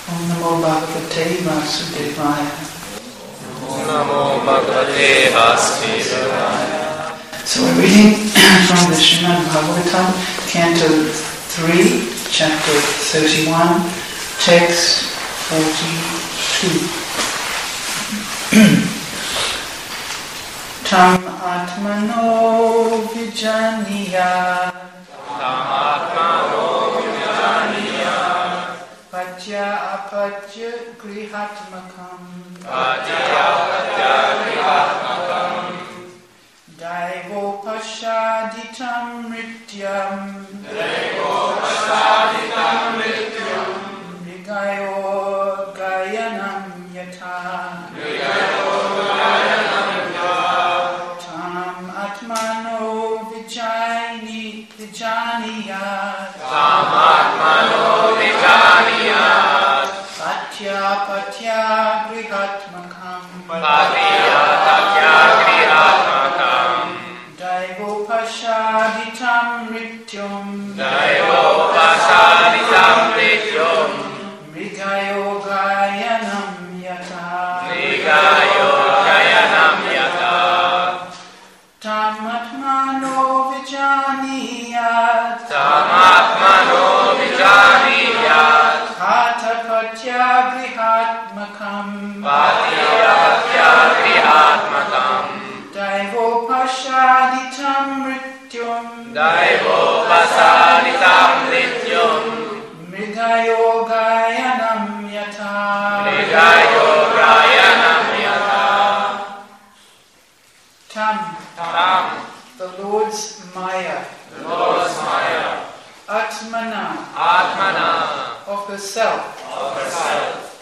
Om Namo Bhagavate Vasudevaya. Om Namo Bhagavate Vasudevaya. So we're reading from the Srimad Bhagavatam, Canto 3, Chapter 31, Text 42. Tam Atmano Vijaniya. Tam Atmano Vijaniya. Patya apatya grihatmakam. Patya apatya grihatmakam. Daivo pashaditam mrityam. Daivo pashaditam mrityam. Mrigayo gayanam yatha. Mrigayo gayanam yatha. Tam atmano vijaniyat. Tam atmano vijaniyat. Patya patya grihatmakam. Patya patya grihatmakam. Daivo pashaditam mrityum. Daivo pashaditam mrityum. Mrigayo gayanam yatha. Mrigayo gayanam yatha. Tam atmano vijaniyat. Tam atmano vijaniyat. Hatapatya grihatmakam. Patya patya grihatmakam. Daivo pashaditam mrityum. Daivo pasaditam mrityum. Mrigayo gayanam yatha. Mrigayo gayanam yatha. Tam, Tam, the Lord's Maya. the Lord's Maya. Atmana, Atmana, of herself. of herself.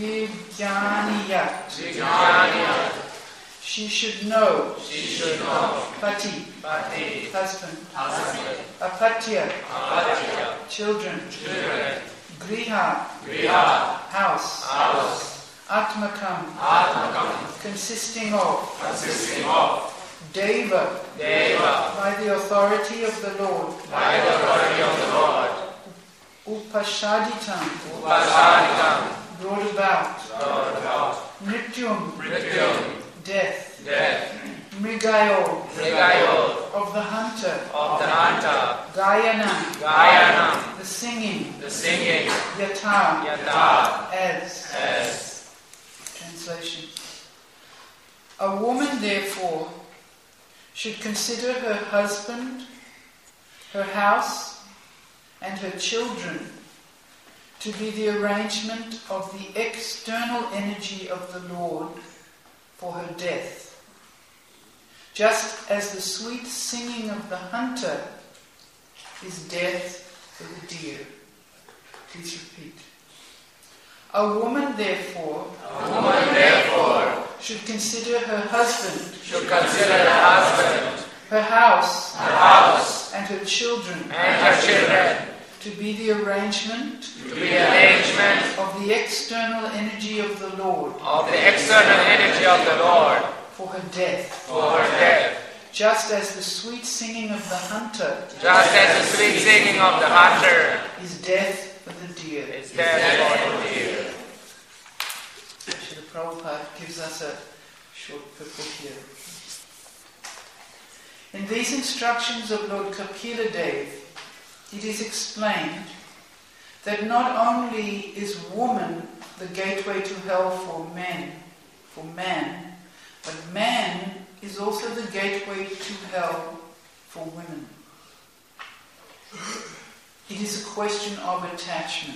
Vijaniyat, Vijnaniyat, she should know. she should know. Pati, Pati, husband. husband. Apatya, Apatya, children. children. Griha, Griha, house. house. Atmakam, Atmakam, consisting of. consisting of. Deva, Deva, by the authority of the Lord. by the authority of the Lord. Upashaditam, Upashaditam, brought about. brought about. Mrityum, Mrityum, death. death. Mrigayo, Mrigayo, of the hunter. of the hunter. Gayanam, Gayanam, the singing. the singing. Yatha, Yatha, as. Translation. A woman, therefore, should consider her husband, her house, and her children to be the arrangement of the external energy of the Lord for her death. Just as the sweet singing of the hunter is death for the deer. Please repeat. A woman, therefore, should consider her husband, should consider her husband, her house, and her children and her children to be the arrangement to be the arrangement of the external energy of the Lord of the external energy of the Lord for her death. for her death, Just as the sweet singing of the hunter just as the sweet singing of the hunter is death for the deer. is death for the deer. Srila Prabhupada gives us a short purport here. In these instructions of Lord Kapila Dev, it is explained that not only is woman the gateway to hell for man, but man is also the gateway to hell for women. It is a question of attachment.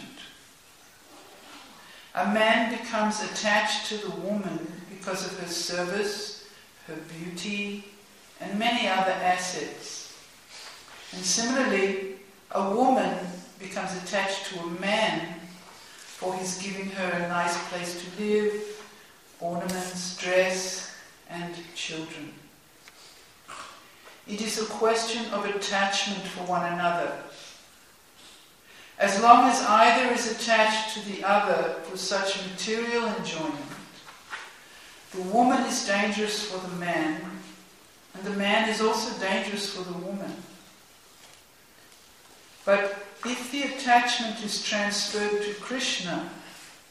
A man becomes attached to the woman because of her service, her beauty, and many other assets. And similarly, a woman becomes attached to a man for his giving her a nice place to live, ornaments, dress, and children. It is a question of attachment for one another. As long as either is attached to the other for such material enjoyment, the woman is dangerous for the man, and the man is also dangerous for the woman. But if the attachment is transferred to Krishna,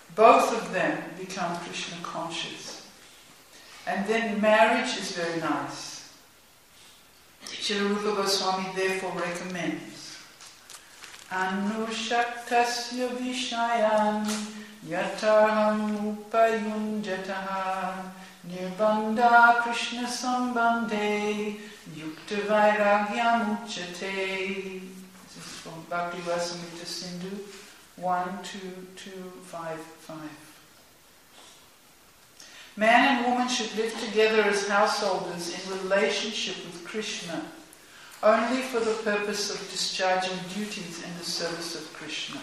both of them become Krishna conscious. And then marriage is very nice. Srila Rupa Goswami therefore recommends Anushaktasya Vishayan Yatarham Upayunjataha Nirbandha Krishna Sambandhe Yukta Vairagyam Uchate. This is from Bhakti Rasamrita Sindhu 1.2.2.5.5. Man and woman should live together as householders in relationship with Krishna, only for the purpose of discharging duties in the service of Krishna.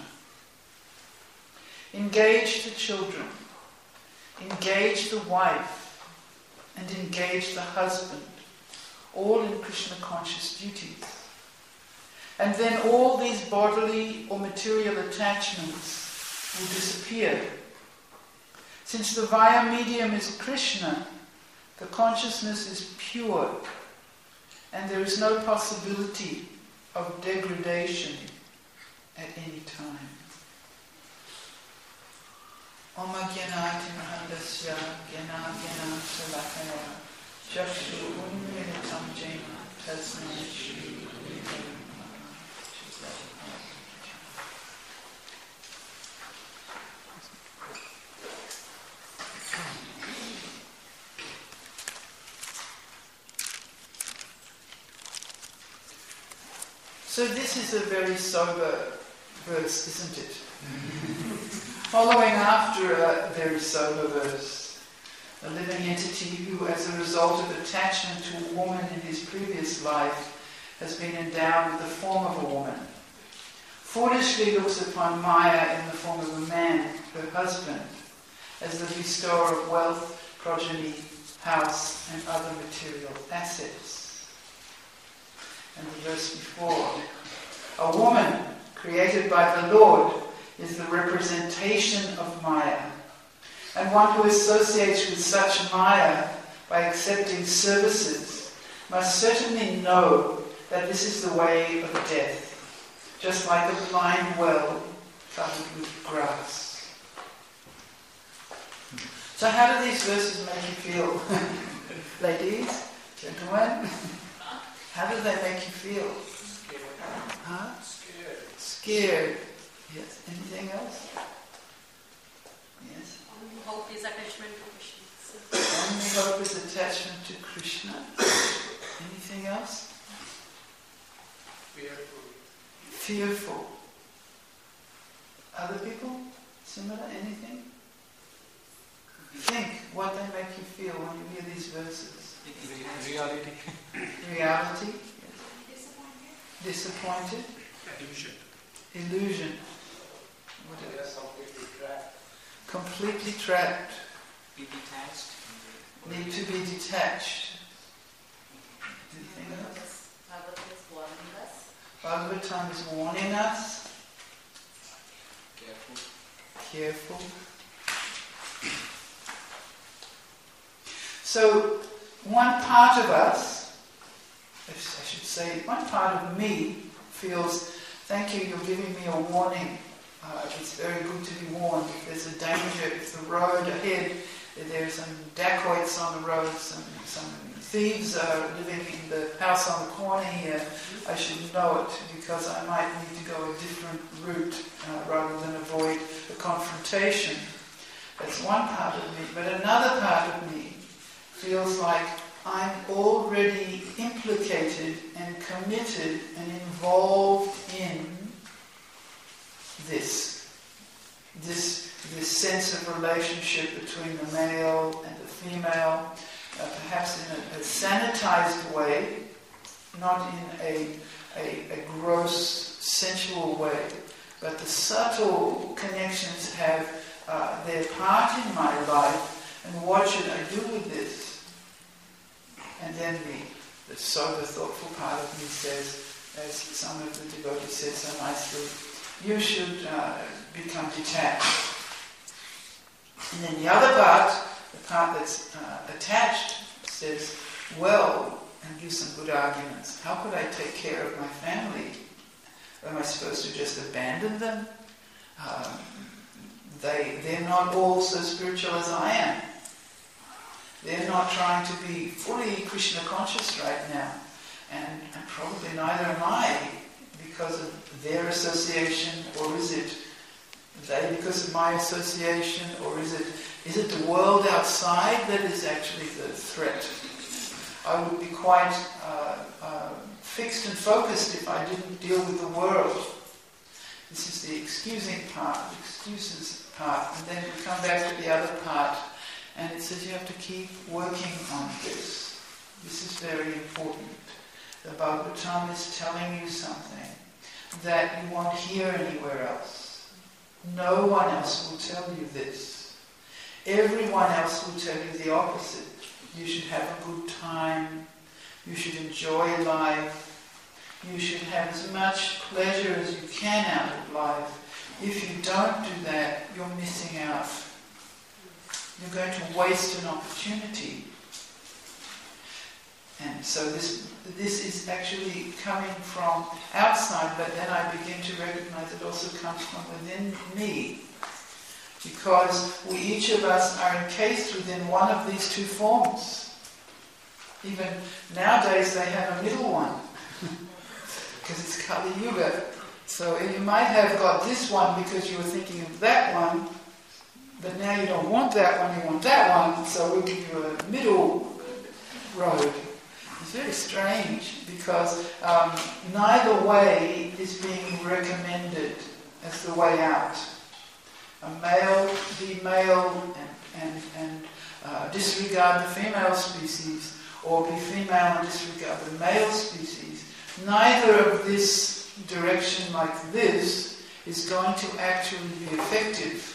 Engage the children, engage the wife, and engage the husband, all in Krishna conscious duties. And then all these bodily or material attachments will disappear. Since the via medium is Krishna, the consciousness is pure, and there is no possibility of degradation at any time. Om Gyanati Mahandasya Gyana Gyana Salakaya Chakshu Unmilitam Jena Tasmai Shri Guru. So this is a very sober verse, isn't it? Following after a very sober verse, a living entity who, as a result of attachment to a woman in his previous life, has been endowed with the form of a woman, foolishly looks upon Maya in the form of a man, her husband, as the bestower of wealth, progeny, house, and other material assets. And the verse before, a woman created by the Lord is the representation of Maya. And one who associates with such Maya by accepting services must certainly know that this is the way of death, just like a blind well covered with grass. So how do these verses make you feel? Ladies, gentlemen? How do they make you feel? Scared. Huh? Scared. Scared. Yes. Anything else? Yes. Only hope is attachment to Krishna. Only hope is attachment to Krishna. Anything else? Fearful. Fearful. Other people? Similar? Anything? Think what they make you feel when you hear these verses. Reality. Reality. Yes. Disappointed. Illusion. Illusion. What They else? are completely trapped. Completely trapped. Be detached. Need to be detached. Anything else? Bhagavatam is warning us. Careful. Careful. So, one part of us, I should say, one part of me feels, thank you, you're giving me a warning. It's very good to be warned. If there's a danger, if the road ahead, if there's some dacoits on the road, some thieves are living in the house on the corner here, I should know it because I might need to go a different route rather than avoid a confrontation. That's one part of me. But another part of me feels like I'm already implicated and committed and involved in this sense of relationship between the male and the female, perhaps in a sanitized way, not in a gross sensual way, but the subtle connections have their part in my life, and what should I do with this? And then the sober, thoughtful part of me says, as some of the devotees said so nicely, you should become detached. And then the other part, the part that's attached, says, well, and gives some good arguments. How could I take care of my family? Am I supposed to just abandon them? They're not all so spiritual as I am. They're not trying to be fully Krishna conscious right now. And probably neither am I because of their association, or is it they because of my association, or is it the world outside that is actually the threat? I would be quite fixed and focused if I didn't deal with the world. This is the excusing part, the excuses part, and then we come back to the other part, and it says you have to keep working on this. This is very important. The Bhagavatam is telling you something that you won't hear anywhere else. No one else will tell you this. Everyone else will tell you the opposite. You should have a good time. You should enjoy life. You should have as much pleasure as you can out of life. If you don't do that, you're missing out. You're going to waste an opportunity. And so this is actually coming from outside, but then I begin to recognize it also comes from within me. Because each of us are encased within one of these two forms. Even nowadays they have a middle one. Because it's Kali Yuga. So you might have got this one because you were thinking of that one, but now you don't want that one, you want that one, so we'll give you a middle road. It's very strange because neither way is being recommended as the way out. A male be male and disregard the female species, or be female and disregard the male species. Neither of this direction like this is going to actually be effective.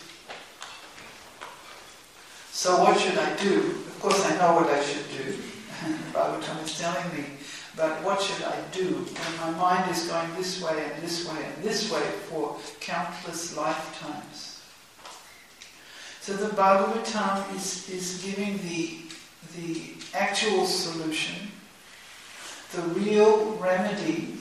So what should I do? Of course I know what I should do. Bhagavatam is telling me. But what should I do when my mind is going this way and this way and this way for countless lifetimes? So the Bhagavatam is giving the actual solution, the real remedy,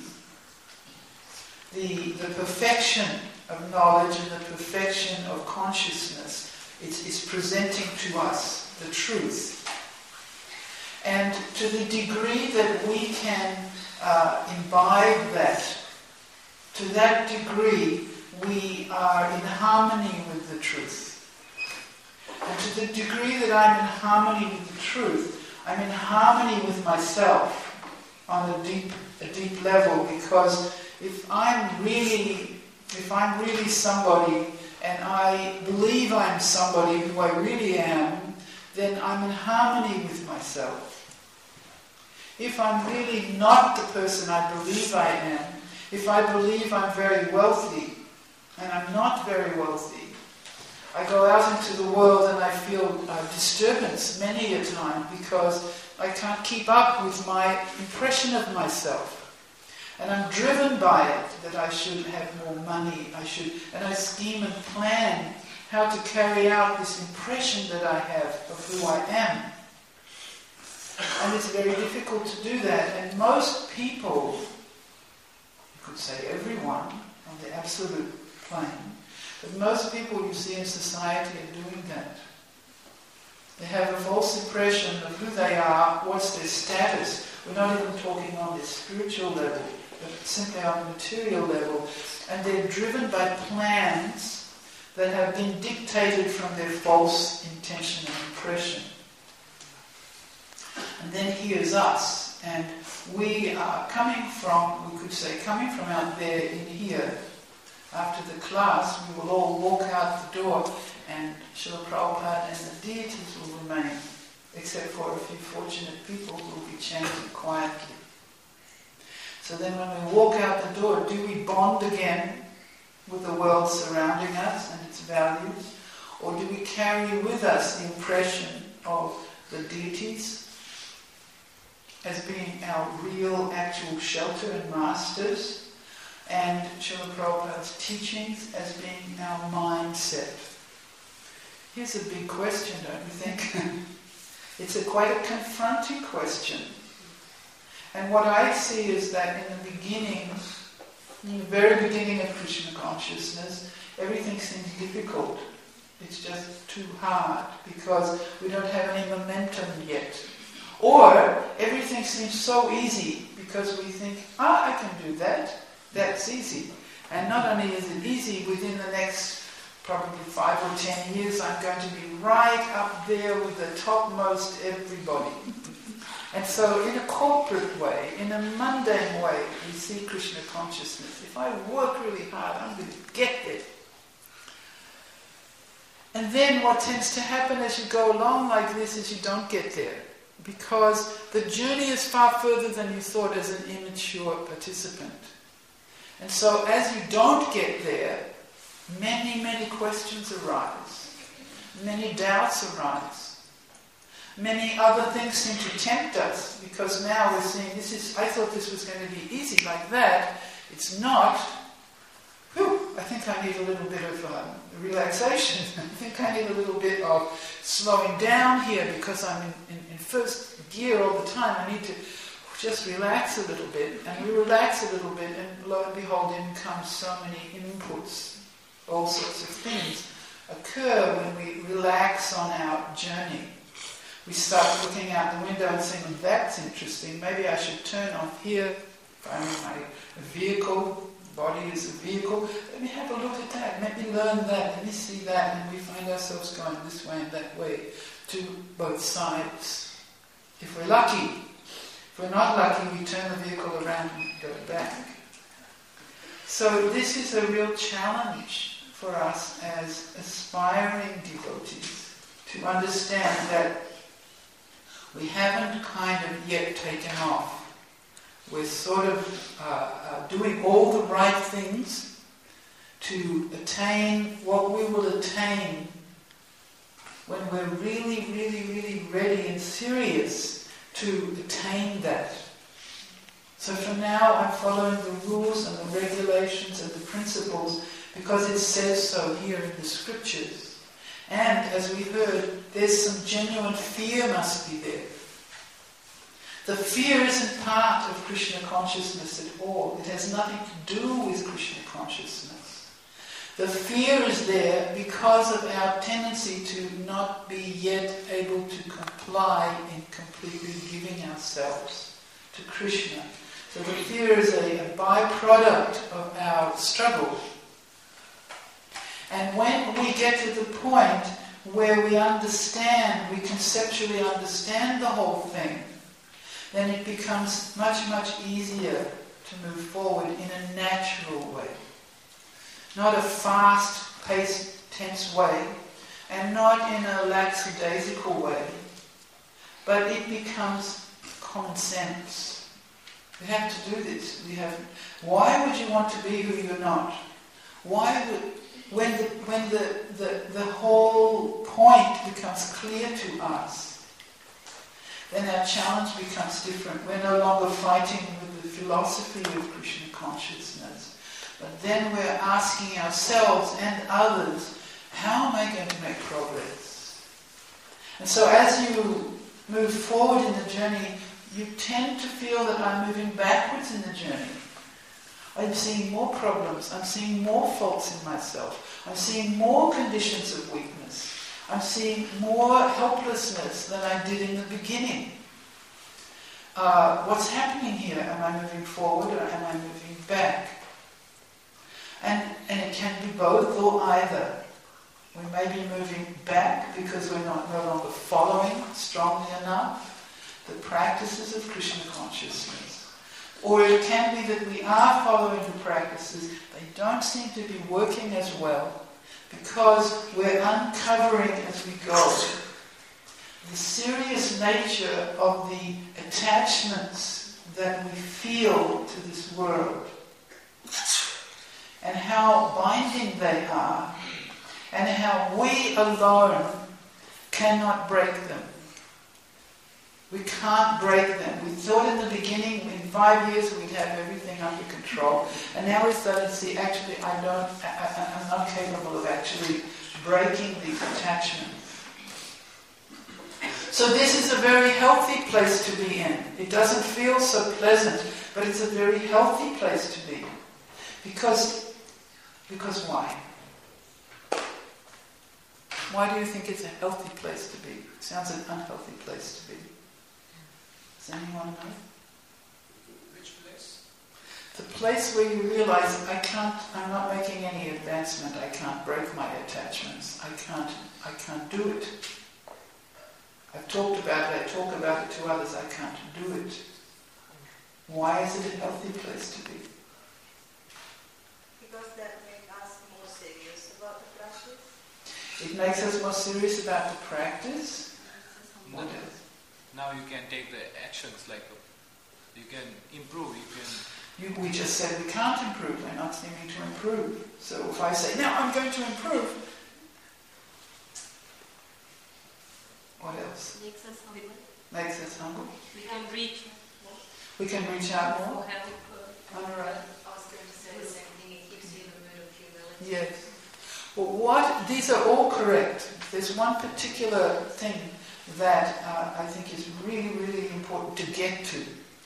the perfection of knowledge and the perfection of consciousness. It's presenting to us the truth. And to the degree that we can imbibe that, to that degree we are in harmony with the truth. And to the degree that I'm in harmony with the truth, I'm in harmony with myself on a deep level, because if I'm really somebody and I believe I'm somebody who I really am, then I'm in harmony with myself. If I'm really not the person I believe I am, if I believe I'm very wealthy and I'm not very wealthy, I go out into the world and I feel disturbance many a time because I can't keep up with my impression of myself. And I'm driven by it, that I should have more money, and I scheme and plan how to carry out this impression that I have of who I am. And it's very difficult to do that. And most people, you could say everyone on the absolute plane, but most people you see in society are doing that. They have a false impression of who they are, what's their status. We're not even talking on the spiritual level, but simply on the material level. And they're driven by plans that have been dictated from their false intention and impression. And then here's us, and we are coming from out there in here. After the class, we will all walk out the door, and Srila Prabhupada and the deities will remain, except for a few fortunate people who will be chanting quietly. So then when we walk out the door, do we bond again with the world surrounding us and its values? Or do we carry with us the impression of the deities as being our real, actual shelter and masters, and Srila Prabhupada's teachings as being our mindset? Here's a big question, don't you think? It's quite a confronting question. And what I see is that in the very beginning of Krishna consciousness, everything seems difficult. It's just too hard because we don't have any momentum yet. Or everything seems so easy because we think, I can do that. That's easy. And not only is it easy, within the next probably 5 or 10 years, I'm going to be right up there with the topmost everybody. And so in a corporate way, in a mundane way, we see Krishna consciousness. If I work really hard, I'm going to get there. And then what tends to happen as you go along like this is you don't get there. Because the journey is far further than you thought as an immature participant. And so as you don't get there, many, many questions arise. Many doubts arise. Many other things seem to tempt us, because now we're seeing I thought this was going to be easy like that. It's not. Whew, I think I need a little bit of relaxation. I think I need a little bit of slowing down here because I'm in first gear all the time. I need to just relax a little bit. And we relax a little bit, and lo and behold, in comes so many inputs. All sorts of things occur when we relax on our journey. We start looking out the window and saying, that's interesting, maybe I should turn off here. If I'm in my vehicle, body is a vehicle, let me have a look at that, let me learn that, let me see that, and we find ourselves going this way and that way to both sides. If we're lucky. If we're not lucky, we turn the vehicle around and go back. So this is a real challenge for us as aspiring devotees to understand that we haven't kind of yet taken off. We're sort of doing all the right things to attain what we will attain when we're really, really, really ready and serious to attain that. So for now I'm following the rules and the regulations and the principles because it says so here in the scriptures. And as we heard, there's some genuine fear must be there. The fear isn't part of Krishna consciousness at all. It has nothing to do with Krishna consciousness. The fear is there because of our tendency to not be yet able to comply in completely giving ourselves to Krishna. So the fear is a byproduct of our struggle. And when we get to the point where we understand, we conceptually understand the whole thing, then it becomes much, much easier to move forward in a natural way. Not a fast-paced, tense way, and not in a lackadaisical way, but it becomes common sense. We have to do this. Why would you want to be who you're not? Why would... When the whole point becomes clear to us, then our challenge becomes different. We're no longer fighting with the philosophy of Krishna consciousness, but then we're asking ourselves and others, how am I going to make progress? And so as you move forward in the journey, you tend to feel that I'm moving backwards in the journey. I'm seeing more problems, I'm seeing more faults in myself, I'm seeing more conditions of weakness, I'm seeing more helplessness than I did in the beginning. What's happening here? Am I moving forward or am I moving back? And it can be both or either. We may be moving back because we're no longer following strongly enough the practices of Krishna consciousness. Or it can be that we are following the practices, they don't seem to be working as well because we're uncovering as we go the serious nature of the attachments that we feel to this world and how binding they are and how we alone cannot break them. We can't break them. We thought in the beginning, in 5 years, we'd have everything under control. And now we're starting to see, actually, I'm not capable of actually breaking these attachments. So this is a very healthy place to be in. It doesn't feel so pleasant, but it's a very healthy place to be. Because why? Why do you think it's a healthy place to be? It sounds an unhealthy place to be. Does anyone know? Which place? The place where you realize I'm not making any advancement, I can't break my attachments, I can't do it. I've talked about it, I talk about it to others, I can't do it. Why is it a healthy place to be? Because that makes us more serious about the practice. It makes us more serious about the practice. What else? Now you can take the actions like you can improve, We just said we can't improve, we're not seeming to improve. So if I say, now I'm going to improve, what else? Makes us humble. Makes us humble. We can reach more. We can reach out more. For help. All right. I was going to say the same thing, it keeps you in the mood of humility. Yes. Well, these are all correct. There's one particular thing that I think is really, really important to get to.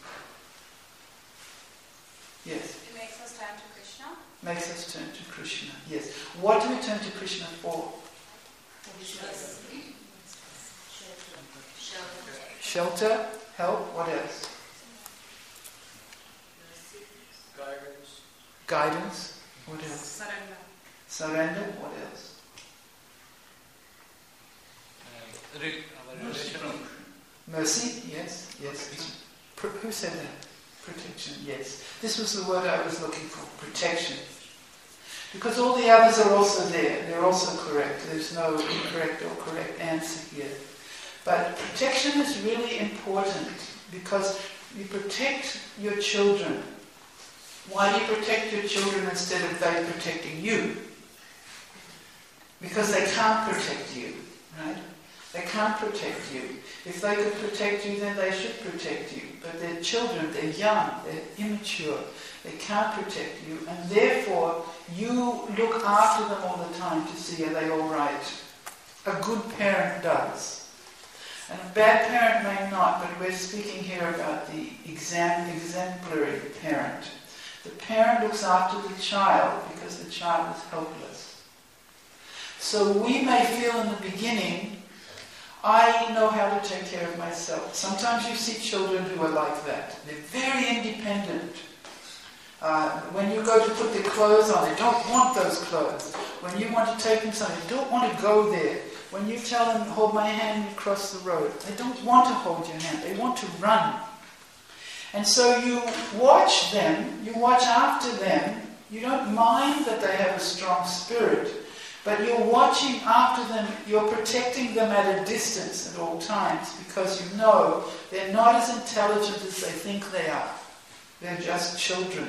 Yes. It makes us turn to Krishna. Makes us turn to Krishna. Yes. What do we turn to Krishna for? Shelter, help, what else? guidance. Guidance, what else? Surrender. Surrender, what else? Our relation. Mercy, yes, yes. Who said that? Protection, yes. This was the word I was looking for, protection. Because all the others are also there, they're also correct. There's no incorrect or correct answer here. But protection is really important because you protect your children. Why do you protect your children instead of they protecting you? Because they can't protect you, right? They can't protect you. If they could protect you, then they should protect you. But they're children, they're young, they're immature. They can't protect you, and therefore you look after them all the time to see are they all right. A good parent does. And a bad parent may not, but we're speaking here about the exemplary parent. The parent looks after the child because the child is helpless. So we may feel in the beginning, I know how to take care of myself. Sometimes you see children who are like that. They're very independent. When you go to put their clothes on, they don't want those clothes. When you want to take them somewhere, they don't want to go there. When you tell them, hold my hand and cross the road, they don't want to hold your hand. They want to run. And so you watch them, you watch after them. You don't mind that they have a strong spirit, but you're watching after them, you're protecting them at a distance at all times because you know they're not as intelligent as they think they are. They're just children.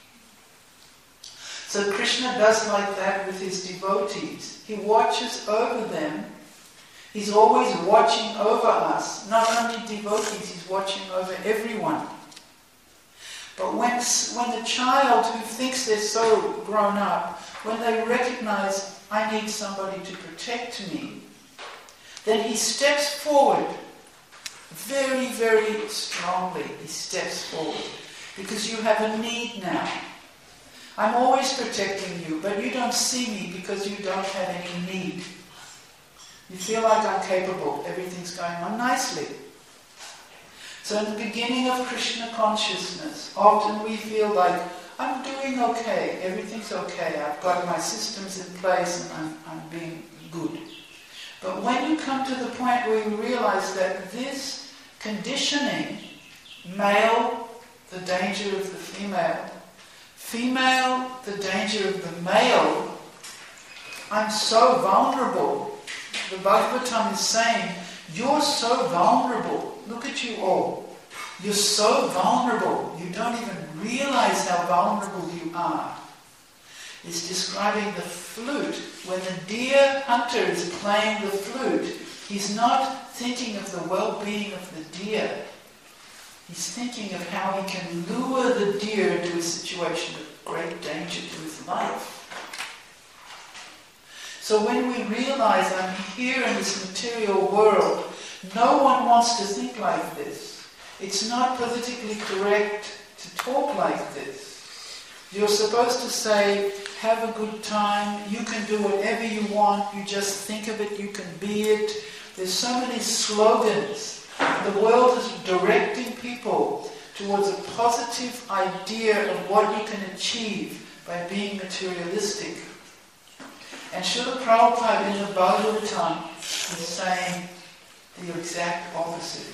So Krishna does like that with his devotees. He watches over them. He's always watching over us. Not only devotees, he's watching over everyone. But when the child who thinks they're so grown up, when they recognize, I need somebody to protect me, then he steps forward very, very strongly. He steps forward because you have a need now. I'm always protecting you, but you don't see me because you don't have any need. You feel like I'm capable. Everything's going on nicely. So in the beginning of Krishna consciousness, often we feel like, I'm doing okay, everything's okay, I've got my systems in place and I'm being good. But when you come to the point where you realize that this conditioning, male, the danger of the female, female, the danger of the male, I'm so vulnerable. The Bhagavatam is saying, you're so vulnerable. Look at you all. You're so vulnerable. You don't even realize how vulnerable you are. It's describing the flute. When the deer hunter is playing the flute, he's not thinking of the well-being of the deer. He's thinking of how he can lure the deer into a situation of great danger to his life. So when we realize I'm here in this material world, no one wants to think like this. It's not politically correct to talk like this. You're supposed to say, have a good time, you can do whatever you want, you just think of it, you can be it. There's so many slogans. The world is directing people towards a positive idea of what you can achieve by being materialistic. And Srila Prabhupada in the Bhagavatam is saying the exact opposite.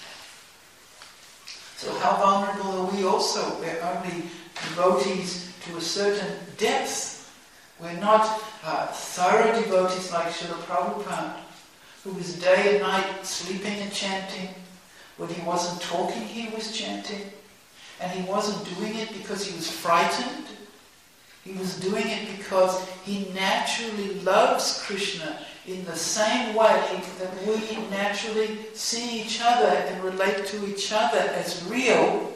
So how vulnerable are we also? We're only devotees to a certain depth. We're not thorough devotees like Srila Prabhupada, who was day and night sleeping and chanting. When he wasn't talking, he was chanting. And he wasn't doing it because he was frightened. He was doing it because he naturally loves Krishna in the same way that we naturally see each other and relate to each other as real.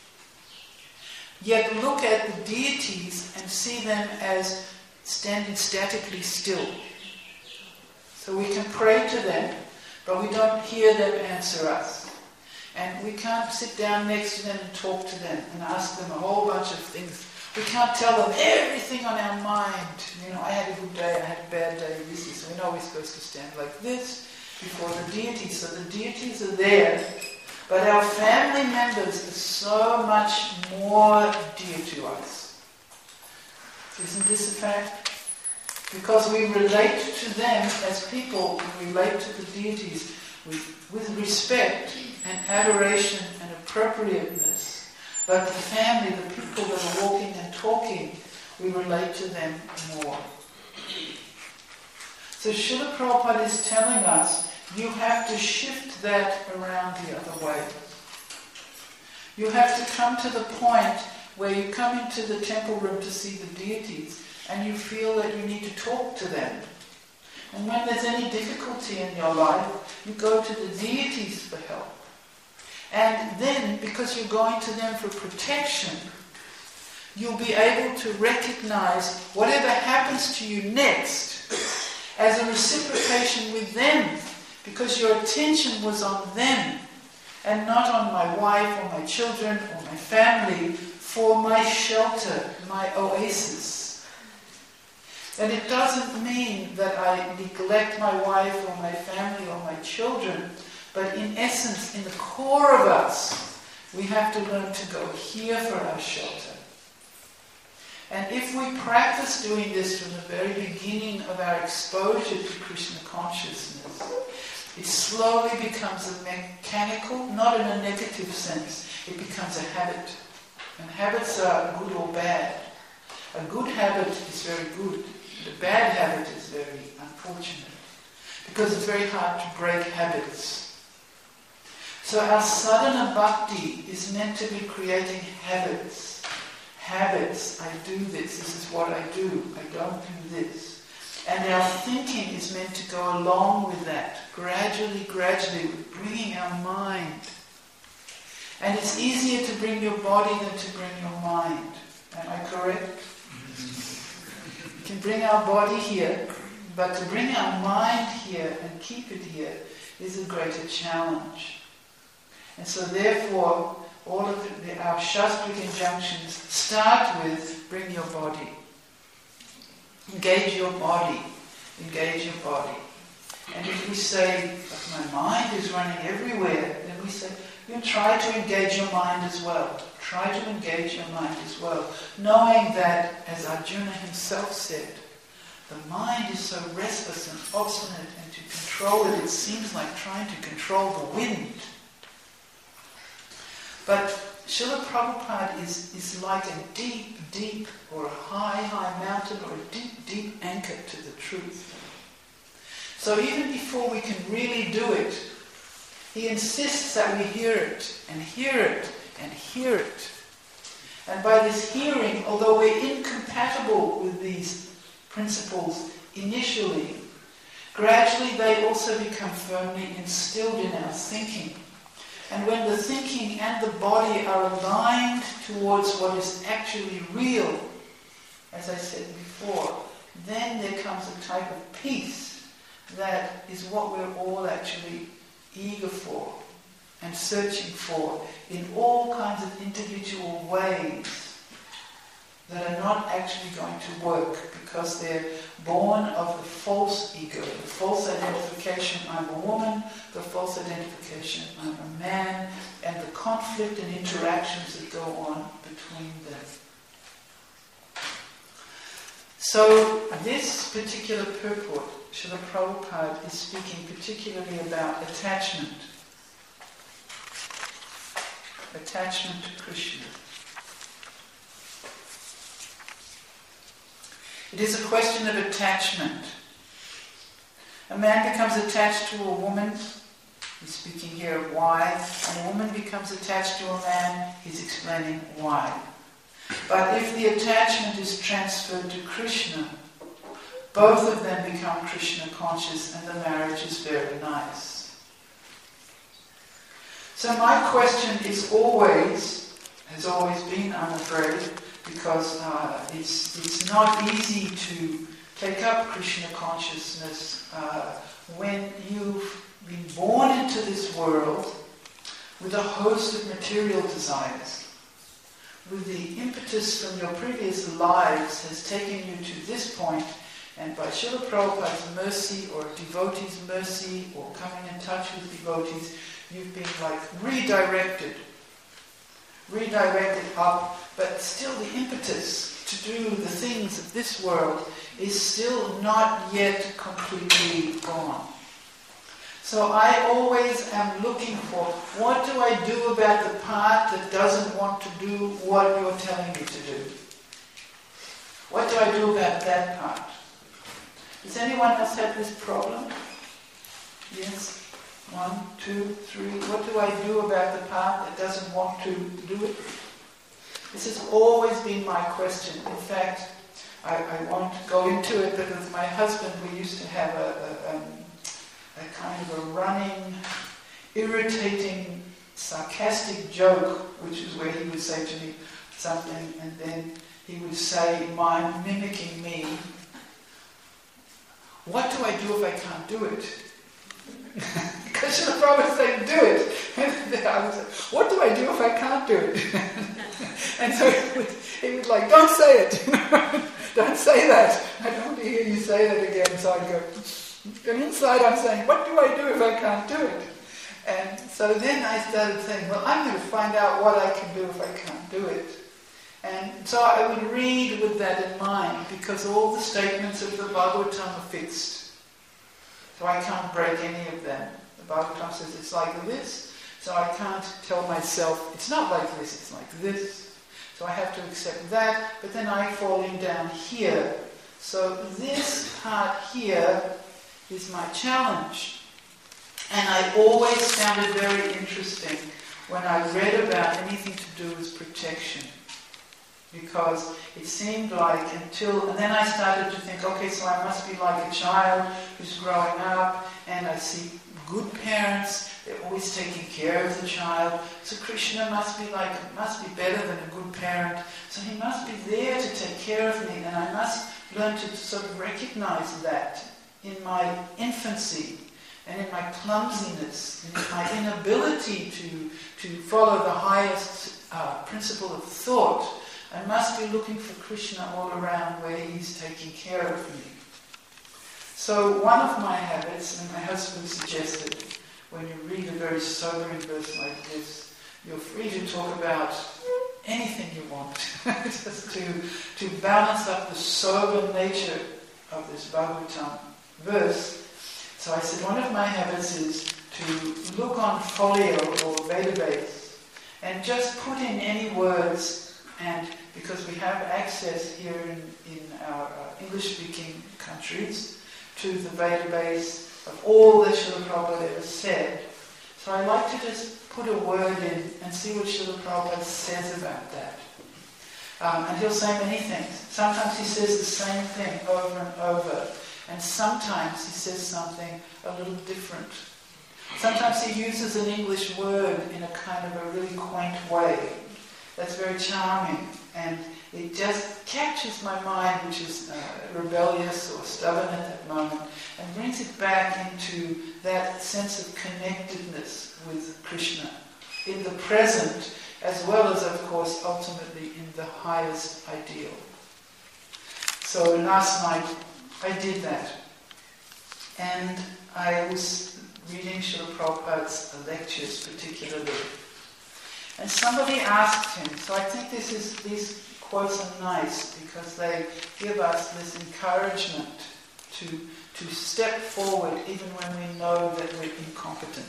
Yet look at the deities and see them as standing statically still. So we can pray to them, but we don't hear them answer us. And we can't sit down next to them and talk to them and ask them a whole bunch of things. We can't tell them everything on our mind. You know, I had a good day, I had a bad day, this is. We know we're supposed to stand like this before the deities. So the deities are there. But our family members are so much more dear to us. Isn't this a fact? Because we relate to them as people, we relate to the deities with respect and adoration and appropriateness. But the family, the people that are walking and talking, we relate to them more. So Srila Prabhupada is telling us, you have to shift that around the other way. You have to come to the point where you come into the temple room to see the deities and you feel that you need to talk to them. And when there's any difficulty in your life, you go to the deities for help. And then, because you're going to them for protection, you'll be able to recognize whatever happens to you next as a reciprocation with them, because your attention was on them and not on my wife or my children or my family for my shelter, my oasis. And it doesn't mean that I neglect my wife or my family or my children, but in essence, in the core of us, we have to learn to go here for our shelter. And if we practice doing this from the very beginning of our exposure to Krishna consciousness, it slowly becomes a mechanical, not in a negative sense, it becomes a habit. And habits are good or bad. A good habit is very good. The bad habit is very unfortunate, because it's very hard to break habits. So our sadhana bhakti is meant to be creating habits. Habits, I do this is what I do, I don't do this. And our thinking is meant to go along with that, gradually, bringing our mind. And it's easier to bring your body than to bring your mind. Am I correct? We can bring our body here, but to bring our mind here and keep it here is a greater challenge. And so therefore, all of our Shastric injunctions start with, bring your body. Engage your body. Engage your body. And if we say, but my mind is running everywhere, then we say, you try to engage your mind as well. Try to engage your mind as well. Knowing that, as Arjuna himself said, the mind is so restless and obstinate, and to control it, it seems like trying to control the wind. But Srila Prabhupada is like a deep, or a high mountain, or a deep anchor to the truth. So even before we can really do it, he insists that we hear it, and hear it, and hear it. And by this hearing, although we're incompatible with these principles initially, gradually they also become firmly instilled in our thinking. And when the thinking and the body are aligned towards what is actually real, as I said before, then there comes a type of peace that is what we're all actually eager for and searching for in all kinds of individual ways. that are not actually going to work because they're born of the false ego, the false identification, I'm a woman, the false identification, I'm a man, and the conflict and interactions that go on between them. So this particular purport, Srila Prabhupada is speaking particularly about attachment. Attachment to Krishna. It is a question of attachment. A man becomes attached to a woman, he's speaking here of why, and a woman becomes attached to a man, he's explaining why. But if the attachment is transferred to Krishna, both of them become Krishna conscious and the marriage is very nice. So my question is always, has always been, I'm afraid, because it's not easy to take up Krishna consciousness when you've been born into this world with a host of material desires, with the impetus from your previous lives has taken you to this point, and by Srila Prabhupada's mercy or devotees' mercy or coming in touch with devotees, you've been like redirected up, but still the impetus to do the things of this world is still not yet completely gone. So I always am looking for, what do I do about the part that doesn't want to do what you're telling me to do? What do I do about that part? Does anyone else have this problem? Yes? 1, 2, 3. What do I do about the part that doesn't want to do it? This has always been my question. In fact, I won't go into it, but with my husband we used to have a kind of a running, irritating, sarcastic joke, which is where he would say to me something, and then he would say, mimicking me, what do I do if I can't do it? Because Srila Prabhupada was saying, do it. And I would say, what do I do if I can't do it? And so he would like, don't say it. Don't say that. I don't want to hear you say that again. So I'd go, and inside I'm saying, what do I do if I can't do it? And so then I started saying, well, I'm going to find out what I can do if I can't do it. And so I would read with that in mind, because all the statements of the Bhagavatam are fixed. So I can't break any of them. The Bhagavatam says it's like this, so I can't tell myself, it's not like this, it's like this. So I have to accept that, but then I fall in down here. So this part here is my challenge. And I always found it very interesting when I read about anything to do with protection. Because it seemed like and then I started to think, okay, so I must be like a child who's growing up, and I see good parents, they're always taking care of the child. So Krishna must be better than a good parent. So he must be there to take care of me, and I must learn to sort of recognize that in my infancy and in my clumsiness, and in my inability to follow the highest principle of thought. I must be looking for Krishna all around where he's taking care of me. So one of my habits, and my husband suggested, when you read a very sobering verse like this, you're free to talk about anything you want, just to balance up the sober nature of this Bhagavatam verse. So I said one of my habits is to look on folio or database and just put in any words. And because we have access here in our English-speaking countries to the database of all that Srila Prabhupada ever said, so I like to just put a word in and see what Srila Prabhupada says about that. And he'll say many things. Sometimes he says the same thing over and over, and sometimes he says something a little different. Sometimes he uses an English word in a kind of a really quaint way. That's very charming, and it just captures my mind, which is rebellious or stubborn at that moment, and brings it back into that sense of connectedness with Krishna. In the present, as well as, of course, ultimately in the highest ideal. So last night I did that. And I was reading Srila Prabhupada's lectures particularly. And somebody asked him, so I think these quotes are nice because they give us this encouragement to step forward even when we know that we're incompetent.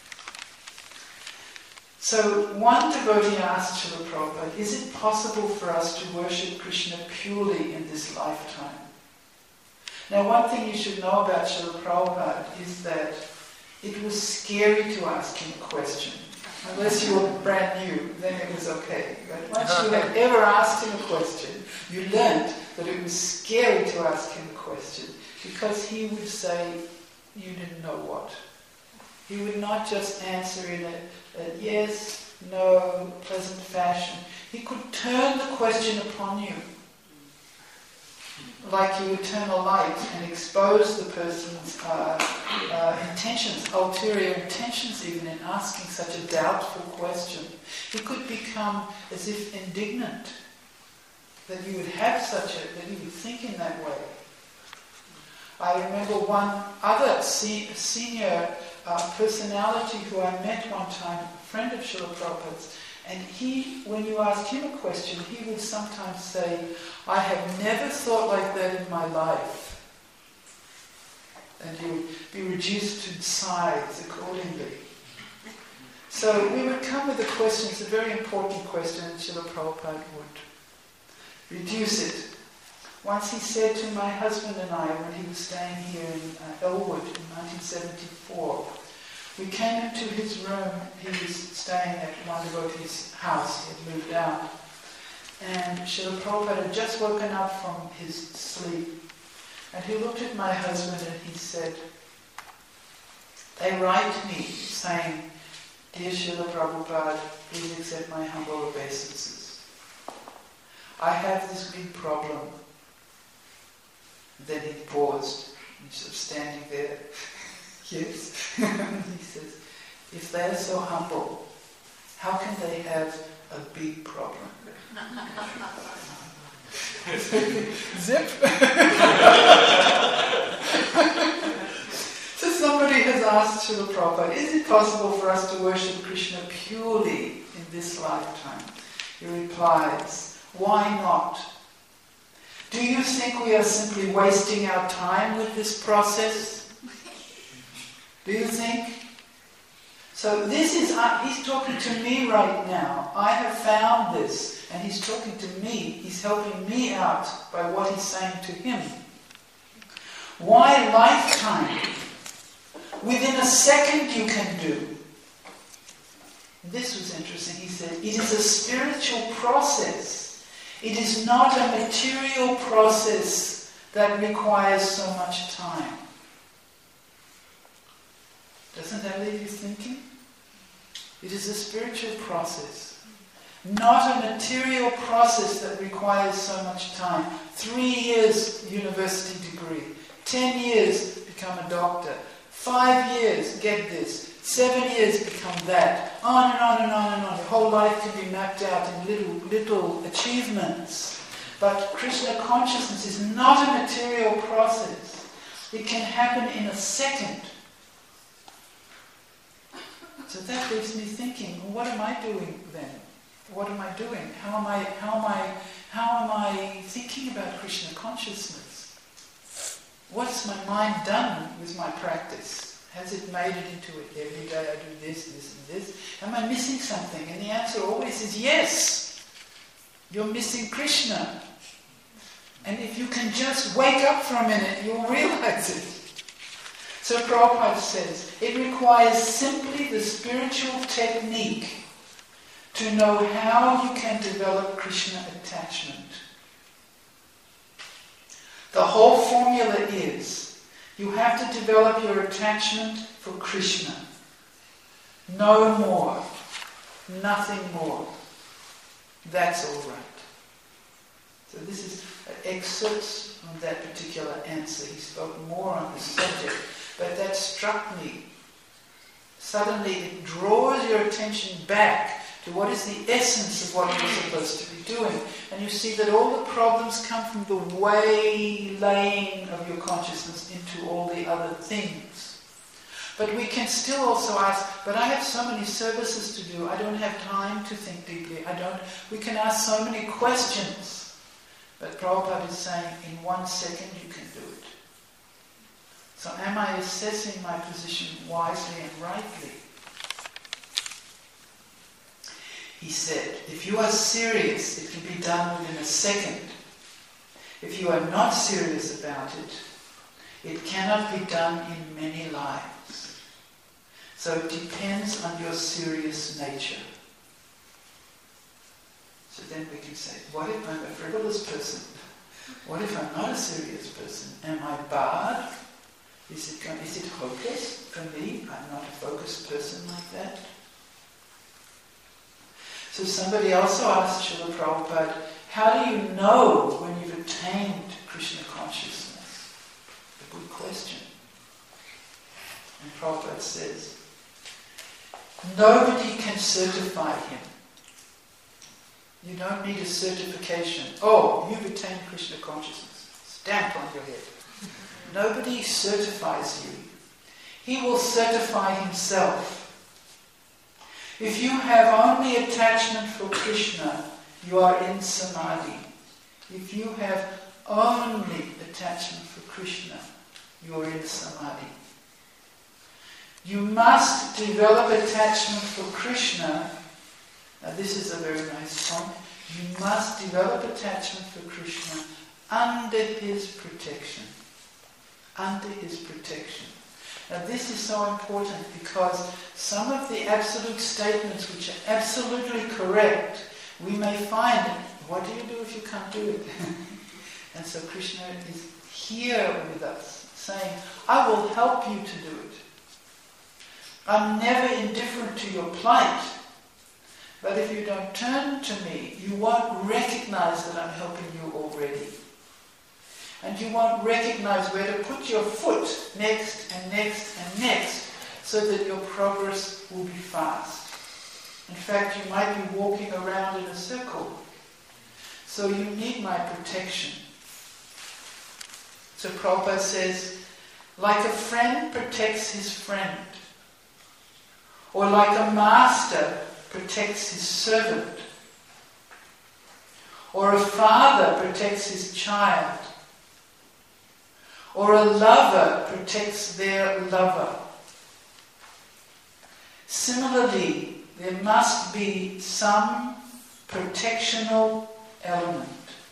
So one devotee asked Srila Prabhupada, is it possible for us to worship Krishna purely in this lifetime? Now one thing you should know about Srila Prabhupada is that it was scary to ask him a question. Unless you were brand new, then it was okay. But once you had ever asked him a question, you learned that it was scary to ask him a question because he would say, you didn't know what. He would not just answer in a yes, no, pleasant fashion. He could turn the question upon you. Like you would turn a light and expose the person's intentions, ulterior intentions even, in asking such a doubtful question. He could become as if indignant that you would have that you would think in that way. I remember one other senior personality who I met one time, a friend of Srila Prabhupada's, and he, when you asked him a question, he would sometimes say, I have never thought like that in my life. And he would be reduced to size accordingly. So we would come with a question, it's a very important question, and Srila Prabhupada would reduce it. Once he said to my husband and I, when he was staying here in Elwood in 1974, we came into his room. He was staying at one devotee's house. He had moved out. And Srila Prabhupada had just woken up from his sleep. And he looked at my husband and he said, they write me saying, Dear Srila Prabhupada, please accept my humble obeisances. I have this big problem. Then he paused. He's sort of standing there. Yes. He says, if they're so humble, how can they have a big problem? Zip. So somebody has asked Srila Prabhupada, is it possible for us to worship Krishna purely in this lifetime? He replies, why not? Do you think we are simply wasting our time with this process? Do you think? So this is, he's talking to me right now. I have found this, and he's talking to me. He's helping me out by what he's saying to him. Why lifetime? Within a second you can do. This was interesting. He said, it is a spiritual process. It is not a material process that requires so much time. Doesn't that leave you thinking? It is a spiritual process, not a material process that requires so much time. 3 years university degree, 10 years become a doctor, 5 years get this, 7 years become that, on and on and on and on. Your whole life can be mapped out in little achievements. But Krishna consciousness is not a material process. It can happen in a second. So that leaves me thinking, well, what am I doing then? What am I doing? How am I thinking about Krishna consciousness? What's my mind done with my practice? Has it made it into it? Every day I do this, this and this. Am I missing something? And the answer always is yes. You're missing Krishna. And if you can just wake up for a minute, you'll realize it. So Prabhupada says, it requires simply the spiritual technique to know how you can develop Krishna attachment. The whole formula is, you have to develop your attachment for Krishna. No more. Nothing more. That's all right. So this is excerpts from that particular answer. He spoke more on this subject. But that struck me. Suddenly it draws your attention back to what is the essence of what you're supposed to be doing. And you see that all the problems come from the waylaying of your consciousness into all the other things. But we can still also ask, but I have so many services to do, I don't have time to think deeply, we can ask so many questions. But Prabhupada is saying, in 1 second you can do it. So am I assessing my position wisely and rightly? He said, if you are serious, it can be done within a second. If you are not serious about it, it cannot be done in many lives. So it depends on your serious nature. So then we can say, what if I'm a frivolous person? What if I'm not a serious person? Am I barred? Is it hopeless for me? I'm not a focused person like that. So somebody also asked Srila Prabhupada, how do you know when you've attained Krishna consciousness? A good question. And Prabhupada says, nobody can certify him. You don't need a certification. Oh, you've attained Krishna consciousness. Stamp on your head. Nobody certifies you. He will certify himself. If you have only attachment for Krishna, you are in samadhi. If you have only attachment for Krishna, you are in samadhi. You must develop attachment for Krishna. Now this is a very nice point. You must develop attachment for Krishna under his protection. Under his protection. Now this is so important because some of the absolute statements which are absolutely correct, we may find, what do you do if you can't do it? And so Krishna is here with us, saying, I will help you to do it. I'm never indifferent to your plight. But if you don't turn to me, you won't recognize that I'm helping you already. And you won't recognize where to put your foot next and next and next so that your progress will be fast. In fact, you might be walking around in a circle. So you need my protection. So Prabhupada says, like a friend protects his friend, or like a master protects his servant, or a father protects his child, or a lover protects their lover. Similarly, there must be some protectional element.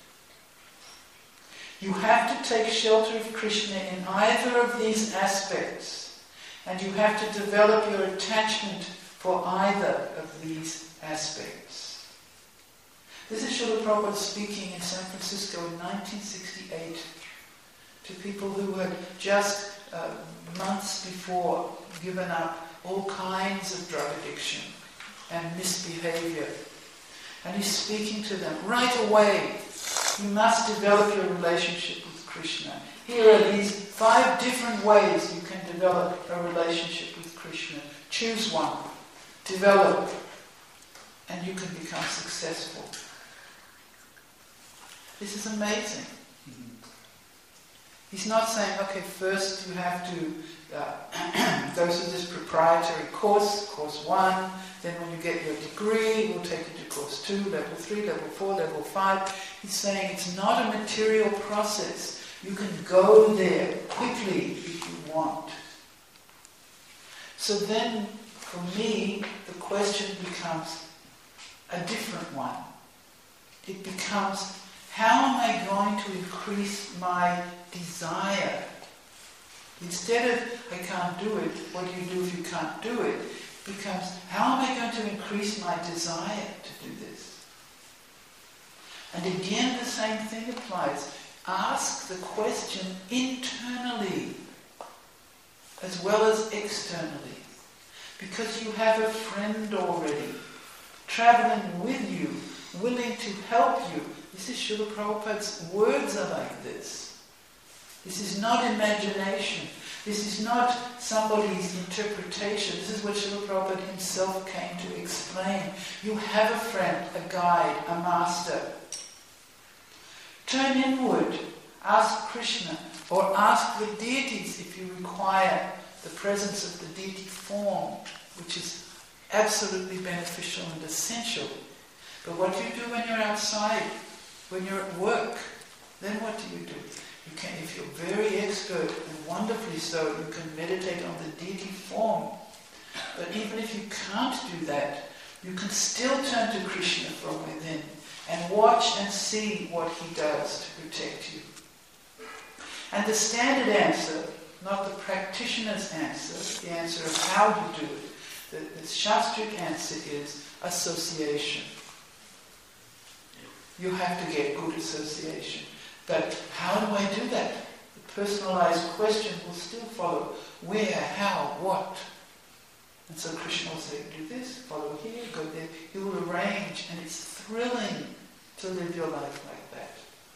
You have to take shelter of Krishna in either of these aspects, and you have to develop your attachment for either of these aspects. This is Srila Prabhupada speaking in San Francisco in 1968 to people who had just months before given up all kinds of drug addiction and misbehavior. And he's speaking to them right away. You must develop your relationship with Krishna. Here are these 5 different ways you can develop a relationship with Krishna. Choose one. Develop. And you can become successful. This is amazing. He's not saying, okay, first you have to go through this proprietary course 1, then when you get your degree, we'll take you to course 2, level 3, level 4, level 5. He's saying it's not a material process. You can go there quickly if you want. So then, for me, the question becomes a different one. It becomes, how am I going to increase my desire? Instead of, I can't do it, what do you do if you can't do it? Becomes, how am I going to increase my desire to do this? And again, the same thing applies. Ask the question internally as well as externally. Because you have a friend already, traveling with you, willing to help you. This is Srila Prabhupada's words are like this. This is not imagination. This is not somebody's interpretation. This is what Srila Prabhupada himself came to explain. You have a friend, a guide, a master. Turn inward. Ask Krishna or ask the deities if you require the presence of the deity form, which is absolutely beneficial and essential. But what do you do when you're outside, when you're at work? Then what do? You can, if you're very expert and wonderfully so, you can meditate on the deity form. But even if you can't do that, you can still turn to Krishna from within and watch and see what he does to protect you. And the standard answer, not the practitioner's answer, the answer of how you do it, the Shastric answer is association. You have to get good association. But how do I do that? The personalized question will still follow. Where, how, what? And so Krishna will say, do this, follow here, go there. He will arrange, and it's thrilling to live your life like that.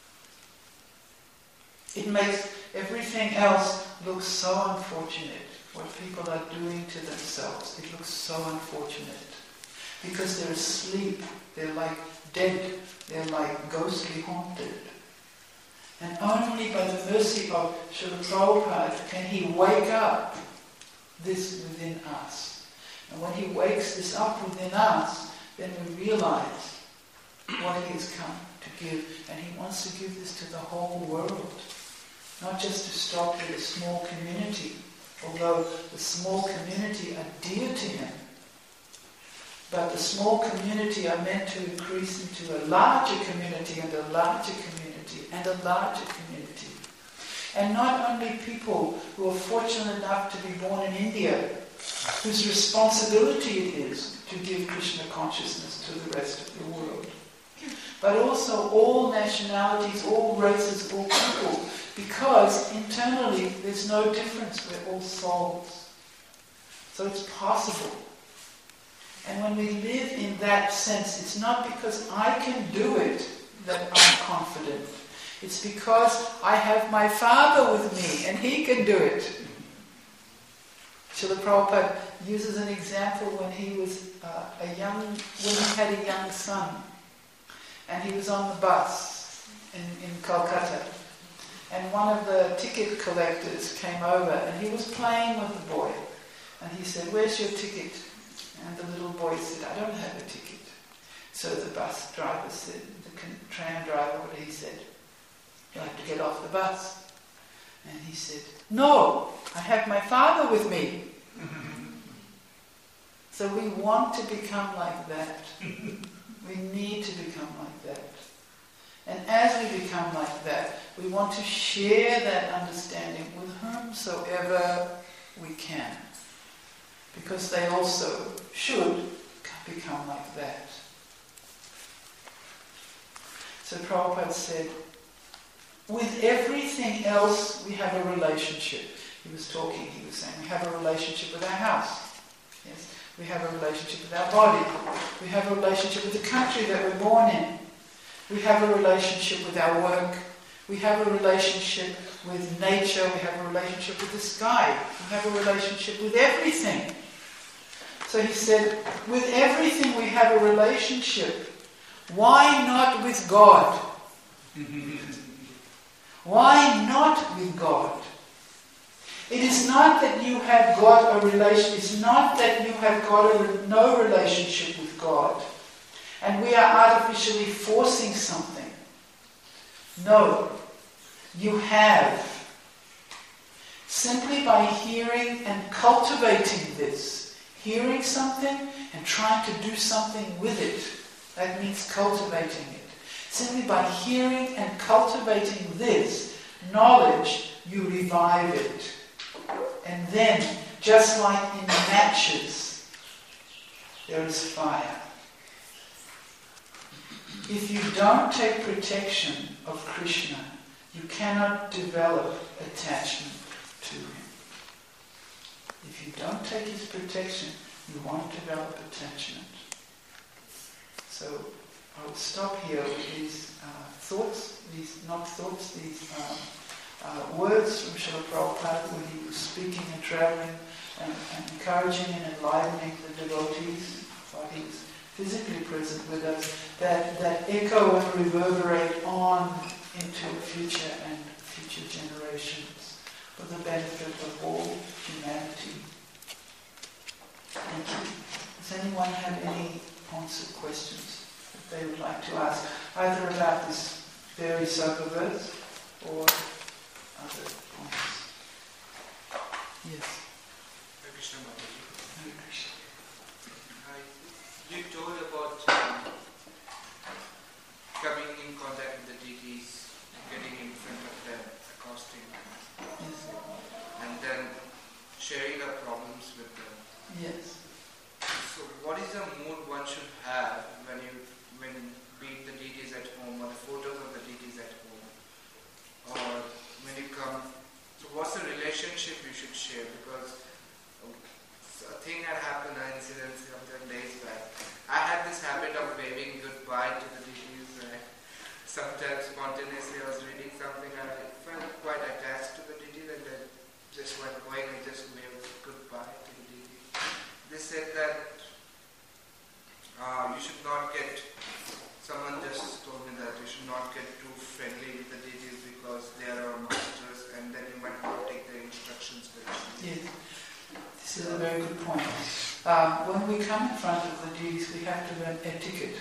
It makes everything else look so unfortunate, what people are doing to themselves. It looks so unfortunate. Because they're asleep, they're like dead, they're like ghostly haunted. And only by the mercy of Srila Prabhupada can he wake up this within us. And when he wakes this up within us, then we realize what he has come to give. And he wants to give this to the whole world. Not just to stop with a small community, although the small community are dear to him. But the small community are meant to increase into a larger community and a larger community and a larger community. And not only people who are fortunate enough to be born in India, whose responsibility it is to give Krishna consciousness to the rest of the world, but also all nationalities, all races, all people, because internally there's no difference, we're all souls. So it's possible. And when we live in that sense, it's not because I can do it that I'm confident. It's because I have my Father with me and he can do it. Srila Prabhupada uses an example when he was when he had a young son. And he was on the bus in Calcutta. And one of the ticket collectors came over and he was playing with the boy. And he said, "Where's your ticket?" And the little boy said, "I don't have a ticket." So the bus driver said, the tram driver, what he said, "You have to get off the bus." And he said, "No, I have my Father with me." So we want to become like that. We need to become like that. And as we become like that, we want to share that understanding with whomsoever we can. Because they also should become like that. So Prabhupada said, with everything else we have a relationship. He was saying, we have a relationship with our house. Yes. We have a relationship with our body. We have a relationship with the country that we're born in. We have a relationship with our work. We have a relationship with nature. We have a relationship with the sky. We have a relationship with everything. So he said, with everything we have a relationship. Why not with God? Why not with God? It is not that you have got a relation. It's not that you have got no relationship with God, and we are artificially forcing something. No, you have. Simply by hearing and cultivating this, hearing something and trying to do something with it. That means cultivating it. Simply by hearing and cultivating this knowledge, you revive it. And then, just like in matches, there is fire. If you don't take protection of Krishna, you cannot develop attachment to him. If you don't take his protection, you won't develop attachment. So I will stop here with these these words from Srila Prabhupada when he was speaking and traveling and encouraging and enlivening the devotees while he was physically present with us, that echo and reverberate on into future and future generations for the benefit of all humanity. Thank you. Does anyone have any points or questions that they would like to ask, either about this very sober verse or other points? Yes. Hare Krishna Mataji. Hare Krishna. You told about coming in contact with the deities, getting in front of them, accosting them, Yes. and then sharing our problems with them. Yes. So, what is the mood one should have when meet the deities at home, or the photos of the deities at home, or when you come? So, what's the relationship you should share? Because a thing had happened, an incident some 10 days back. I had this habit of waving goodbye to the deities. Sometimes spontaneously I was reading something and I felt quite attached to the deity, and then just went going and just waved goodbye to the deity. They said that you should not get, someone just told me that you should not get too friendly with the deities because they are our masters, and then you might not take their instructions very seriously. Yes. This is a very good point. When we come in front of the deities, we have to learn etiquette.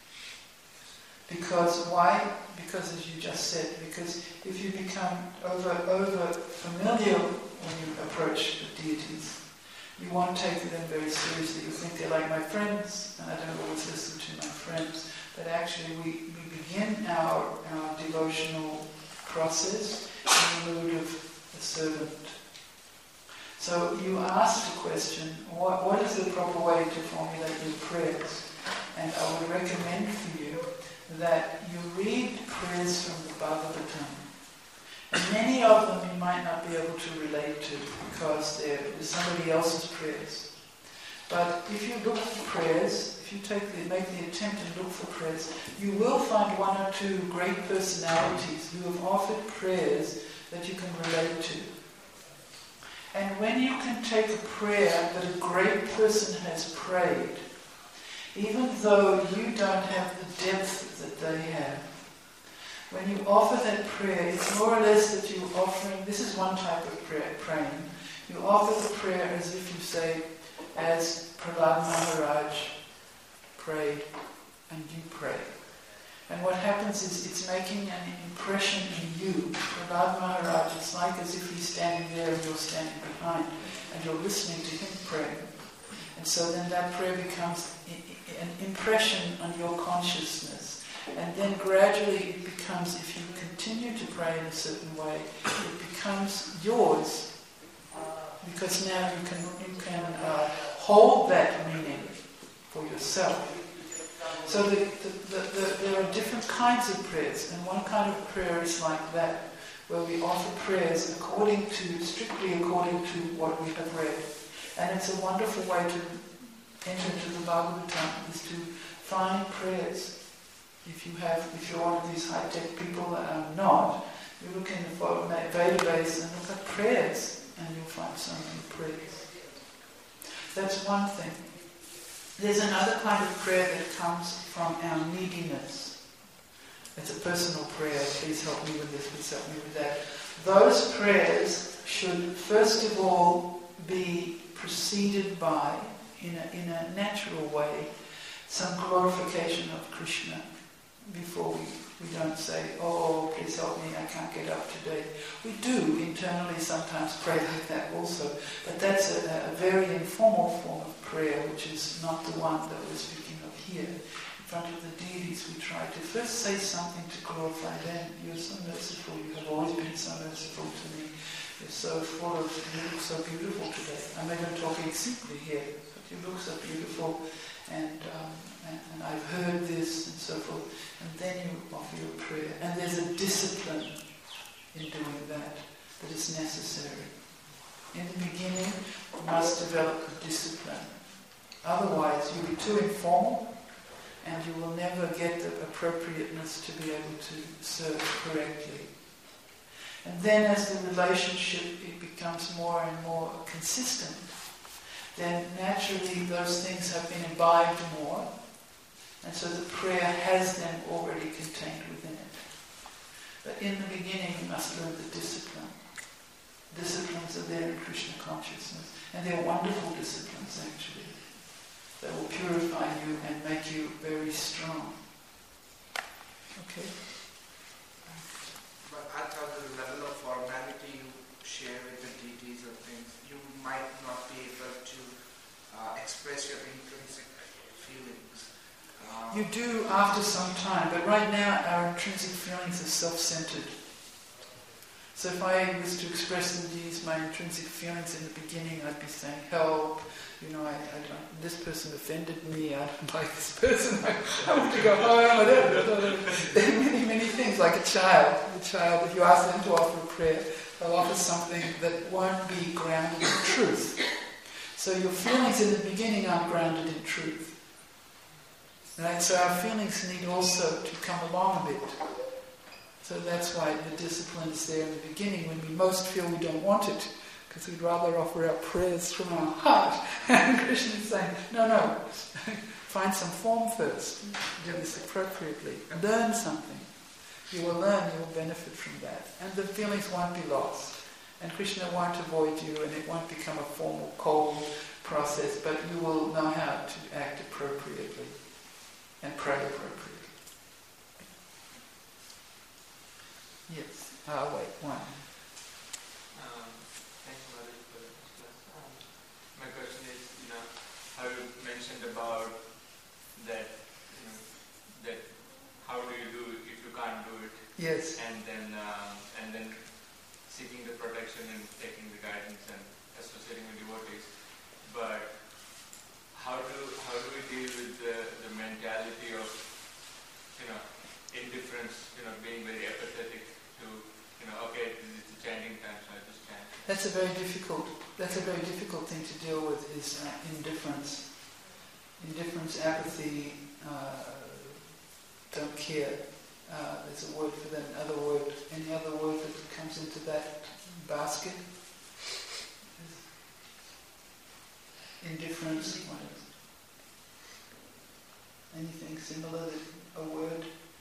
Because why? Because as you just said, because if you become over familiar when you approach the deities, you won't take them very seriously. You think they're like my friends, and I don't always listen to my friends. But actually we begin our devotional process in the mood of a servant. So you asked the question, what is the proper way to formulate your prayers? And I would recommend for you that you read prayers from the Bhagavatam. And many of them you might not be able to relate to because they're somebody else's prayers. But if you look for prayers, if you make the attempt and look for prayers, you will find one or two great personalities who have offered prayers that you can relate to. And when you can take a prayer that a great person has prayed, even though you don't have the depth that they have, when you offer that prayer, it's more or less that you're offering, this is one type of prayer, praying. You offer the prayer as if you say, as Prahlad Maharaj prayed, and you pray. And what happens is it's making an impression in you. Prahlad Maharaj, it's like as if he's standing there and you're standing behind, and you're listening to him pray. And so then that prayer becomes an impression on your consciousness. And then gradually it becomes, if you continue to pray in a certain way, it becomes yours. Because now you can hold that meaning for yourself. So there are different kinds of prayers, and one kind of prayer is like that, where we offer prayers strictly according to what we have read. And it's a wonderful way to enter into the Bhagavatam, is to find prayers. If you're one of these high-tech people that I'm not, you look in the database and look at prayers, and you'll find so many prayers. That's one thing. There's another kind of prayer that comes from our neediness. It's a personal prayer. Please help me with this, please help me with that. Those prayers should first of all be preceded by, in a natural way, some glorification of Krishna before we don't say, oh, please help me, I can't get up today. We do internally sometimes pray like that also, but that's a very informal form of prayer, which is not the one that we're speaking of here. In front of the deities, we try to first say something to glorify them. You're so merciful, you have always been so merciful to me. You're so full of, you look so beautiful today. I'm not even talking simply here, but you look so beautiful, and I've heard this, and so forth. And then you offer your prayer. And there's a discipline in doing that is necessary. In the beginning, you must develop a discipline. Otherwise, you'll be too informal, and you will never get the appropriateness to be able to serve correctly. And then as the relationship it becomes more and more consistent, then naturally those things have been imbibed more, and so the prayer has them already contained within it. But in the beginning you must learn the discipline. Disciplines are there in Krishna consciousness, and they're wonderful disciplines actually. That will purify you and make you very strong. Okay? But I thought the level of formality you share with the deities or things, you might not be able to express your intrinsic feelings. You do after some time, but right now our intrinsic feelings are self-centered. So if I was to express in these my intrinsic feelings in the beginning, I'd be saying, help, I don't, this person offended me, I don't like this person, I want to go home, there are many, many things, like a child, if you ask them to offer a prayer, they'll offer something that won't be grounded in truth. So your feelings in the beginning aren't grounded in truth. Right? So our feelings need also to come along a bit. So that's why the discipline is there in the beginning when we most feel we don't want it, because we'd rather offer our prayers from our heart. And Krishna is saying, no, find some form first. Do this appropriately. Learn something. You will learn, you will benefit from that. And the feelings won't be lost. And Krishna won't avoid you, and it won't become a formal, cold process, but you will know how to act appropriately and pray appropriately. Yes. Wait, one. Thanks, Mother, for the class. My question is, how you mentioned about that, that how do you do it if you can't do it? Yes. And then seeking the protection and taking the guidance and associating with devotees. But how do we deal with the mentality of indifference, being very apathetic to, okay, this is the chanting time, so I just chant. That's a very difficult thing to deal with, is indifference. Indifference, apathy, don't care. There's a word for that, any other word that comes into that basket? Indifference, what is it? Anything similar, a word?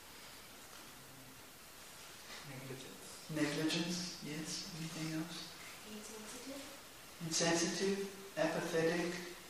Negligence, yes. Anything else? Insensitive, apathetic.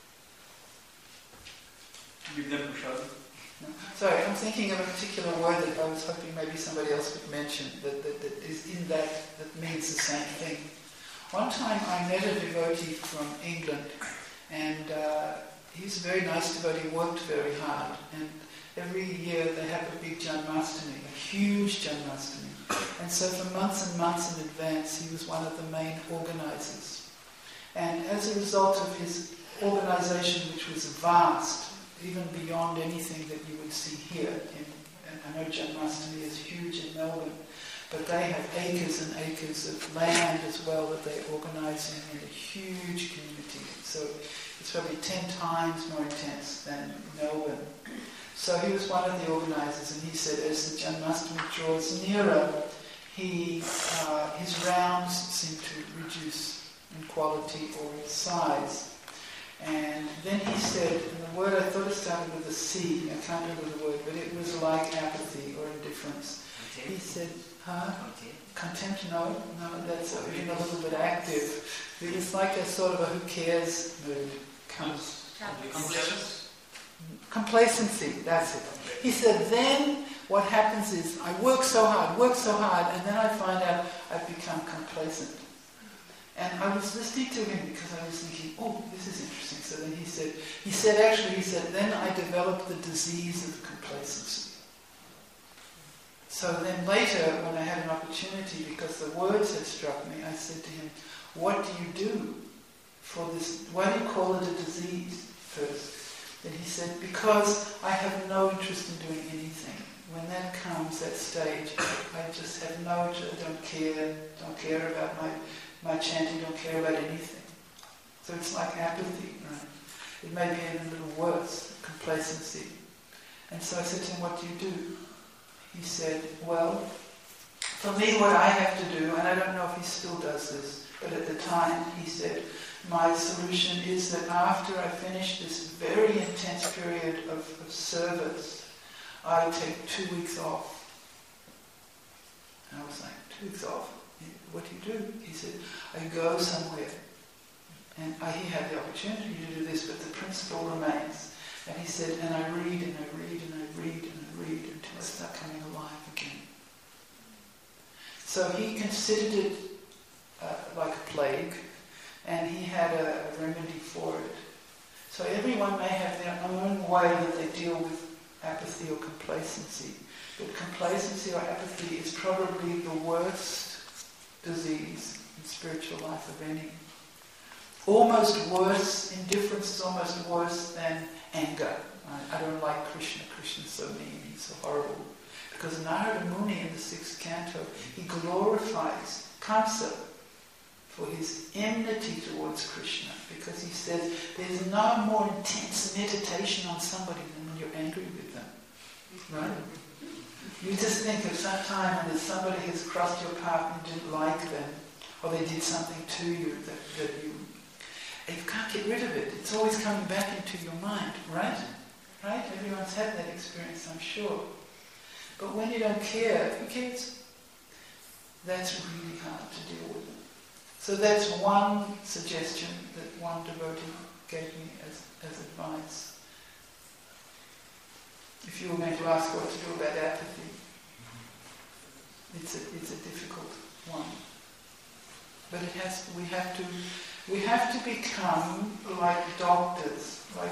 No. Sorry, I'm thinking of a particular word that I was hoping maybe somebody else would mention that is in that means the same thing. One time I met a devotee from England, and he's a very nice devotee, worked very hard, and every year they have a big Janmashtami, a huge Janmashtami. And so for months and months in advance he was one of the main organizers. And as a result of his organization, which was vast, even beyond anything that you would see here, and I know Janmashtami is huge in Melbourne, but they have acres and acres of land as well that they organize in a huge community. So it's probably 10 times more intense than Melbourne. So he was one of the organizers, and he said as the Janmashtami draws nearer, his rounds seem to reduce in quality or in size. And then he said, and the word I thought it started with a C, I can't remember the word, but it was like apathy or indifference. Contempt. He said, Contempt. Contempt, no, that's being a little bit active. It's like a sort of a who cares mood comes. Complacency, that's it. He said, then what happens is I work so hard, and then I find out I've become complacent. And I was listening to him because I was thinking, oh, this is interesting. So then he said, then I developed the disease of complacency. So then later, when I had an opportunity, because the words had struck me, I said to him, what do you do for this? Why do you call it a disease first? Then he said, because I have no interest in doing anything. When that comes, that stage, I just have no interest, don't care about my chanting, don't care about anything. So it's like apathy, right? It may be even a little worse, complacency. And so I said to him, what do you do? He said, well, For me, what I have to do, and I don't know if he still does this, but at the time he said, my solution is that after I finish this very intense period of service, I take 2 weeks off. And I was like, 2 weeks off? What do you do? He said, I go somewhere. And he had the opportunity to do this, but the principle remains. And he said, and I read and I read and I read and I read until I start coming alive again. So he considered it like a plague, and he had a remedy for it. So everyone may have their own way that they deal with apathy or complacency. But complacency or apathy is probably the worst disease in spiritual life of any. Almost worse, indifference is almost worse than anger. I don't like Krishna. Krishna's so mean, he's so horrible. Because Narada Muni in the 6th canto, he glorifies Kamsa for his enmity towards Krishna. Because he says, there's no more intense meditation on somebody than when you're angry with them. Right? You just think of some time when somebody has crossed your path and you didn't like them, or they did something to you that you can't get rid of it. It's always coming back into your mind, right? Right? Everyone's had that experience, I'm sure. But when you don't care, who cares? That's really hard to deal with. So that's one suggestion that one devotee gave me as advice. If you were going to ask what to do about apathy, it's a difficult one. But we have to become like doctors, like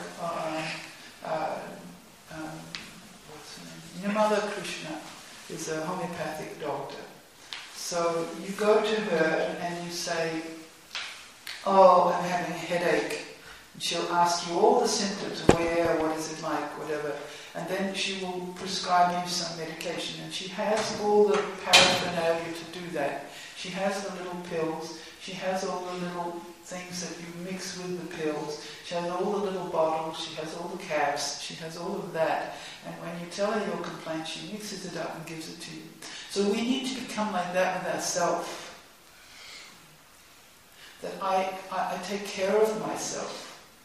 what's her name? Nirmala Krishna is a homeopathic doctor. So you go to her and you say, oh, I'm having a headache. And she'll ask you all the symptoms, where, what is it like, whatever. And then she will prescribe you some medication. And she has all the paraphernalia to do that. She has the little pills. She has all the little things that you mix with the pills. She has all the little bottles. She has all the caps. She has all of that. And when you tell her your complaint, she mixes it up and gives it to you. So we need to become like that with ourselves. That I take care of myself.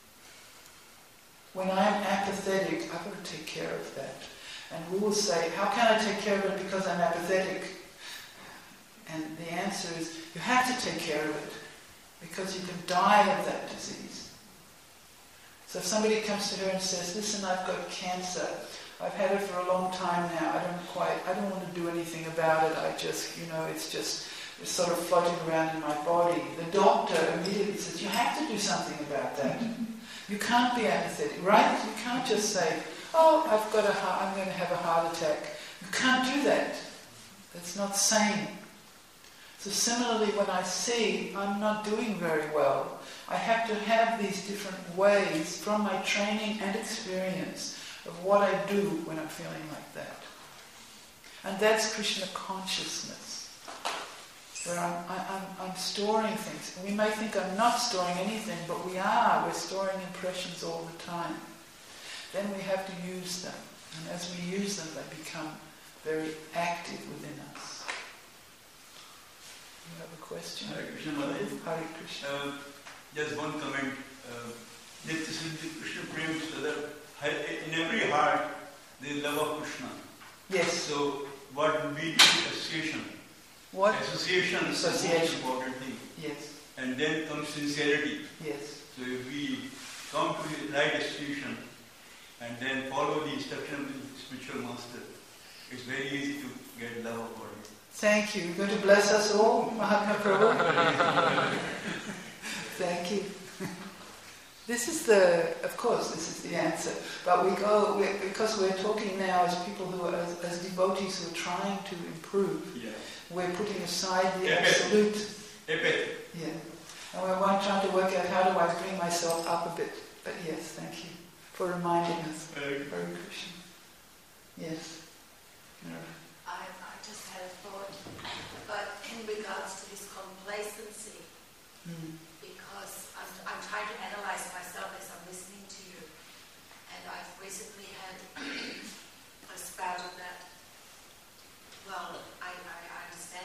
When I'm apathetic, I've got to take care of that. And we will say, how can I take care of it because I'm apathetic? And the answer is, you have to take care of it because you can die of that disease. So if somebody comes to her and says, listen, I've got cancer. I've had it for a long time now. I don't want to do anything about it. It's sort of floating around in my body. The doctor immediately says, you have to do something about that. You can't be apathetic, right? You can't just say, oh, I'm going to have a heart attack. You can't do that. That's not sane. So similarly, when I see I'm not doing very well, I have to have these different ways from my training and experience of what I do when I'm feeling like that. And that's Krishna consciousness, where I'm storing things. We may think I'm not storing anything, but we are. We're storing impressions all the time. Then we have to use them. And as we use them, they become very active within us. You have a question? Hare Krishna, Mother. Hare Krishna. Just one comment. Nitya Siddhi Krishna Prem Sadar. In every heart, there is love of Krishna. Yes. So, what would be the association? What? Association is the most important thing. Yes. And then comes sincerity. Yes. So, if we come to the right association and then follow the instruction of the spiritual master, it's very easy to get love of God. Thank you. You're going to bless us all, Mahatma Prabhu? Thank you. This is the answer. But because we're talking now as people who are, as devotees who are trying to improve, we're putting aside the absolute. Yeah. And we're trying to work out how do I bring myself up a bit. But yes, thank you for reminding us. Very Krishna. Yes. I just had a thought, but in regards to this complacency, because I'm trying to analyze myself as I'm listening to you, and I've recently had a spout of that. Well, I understand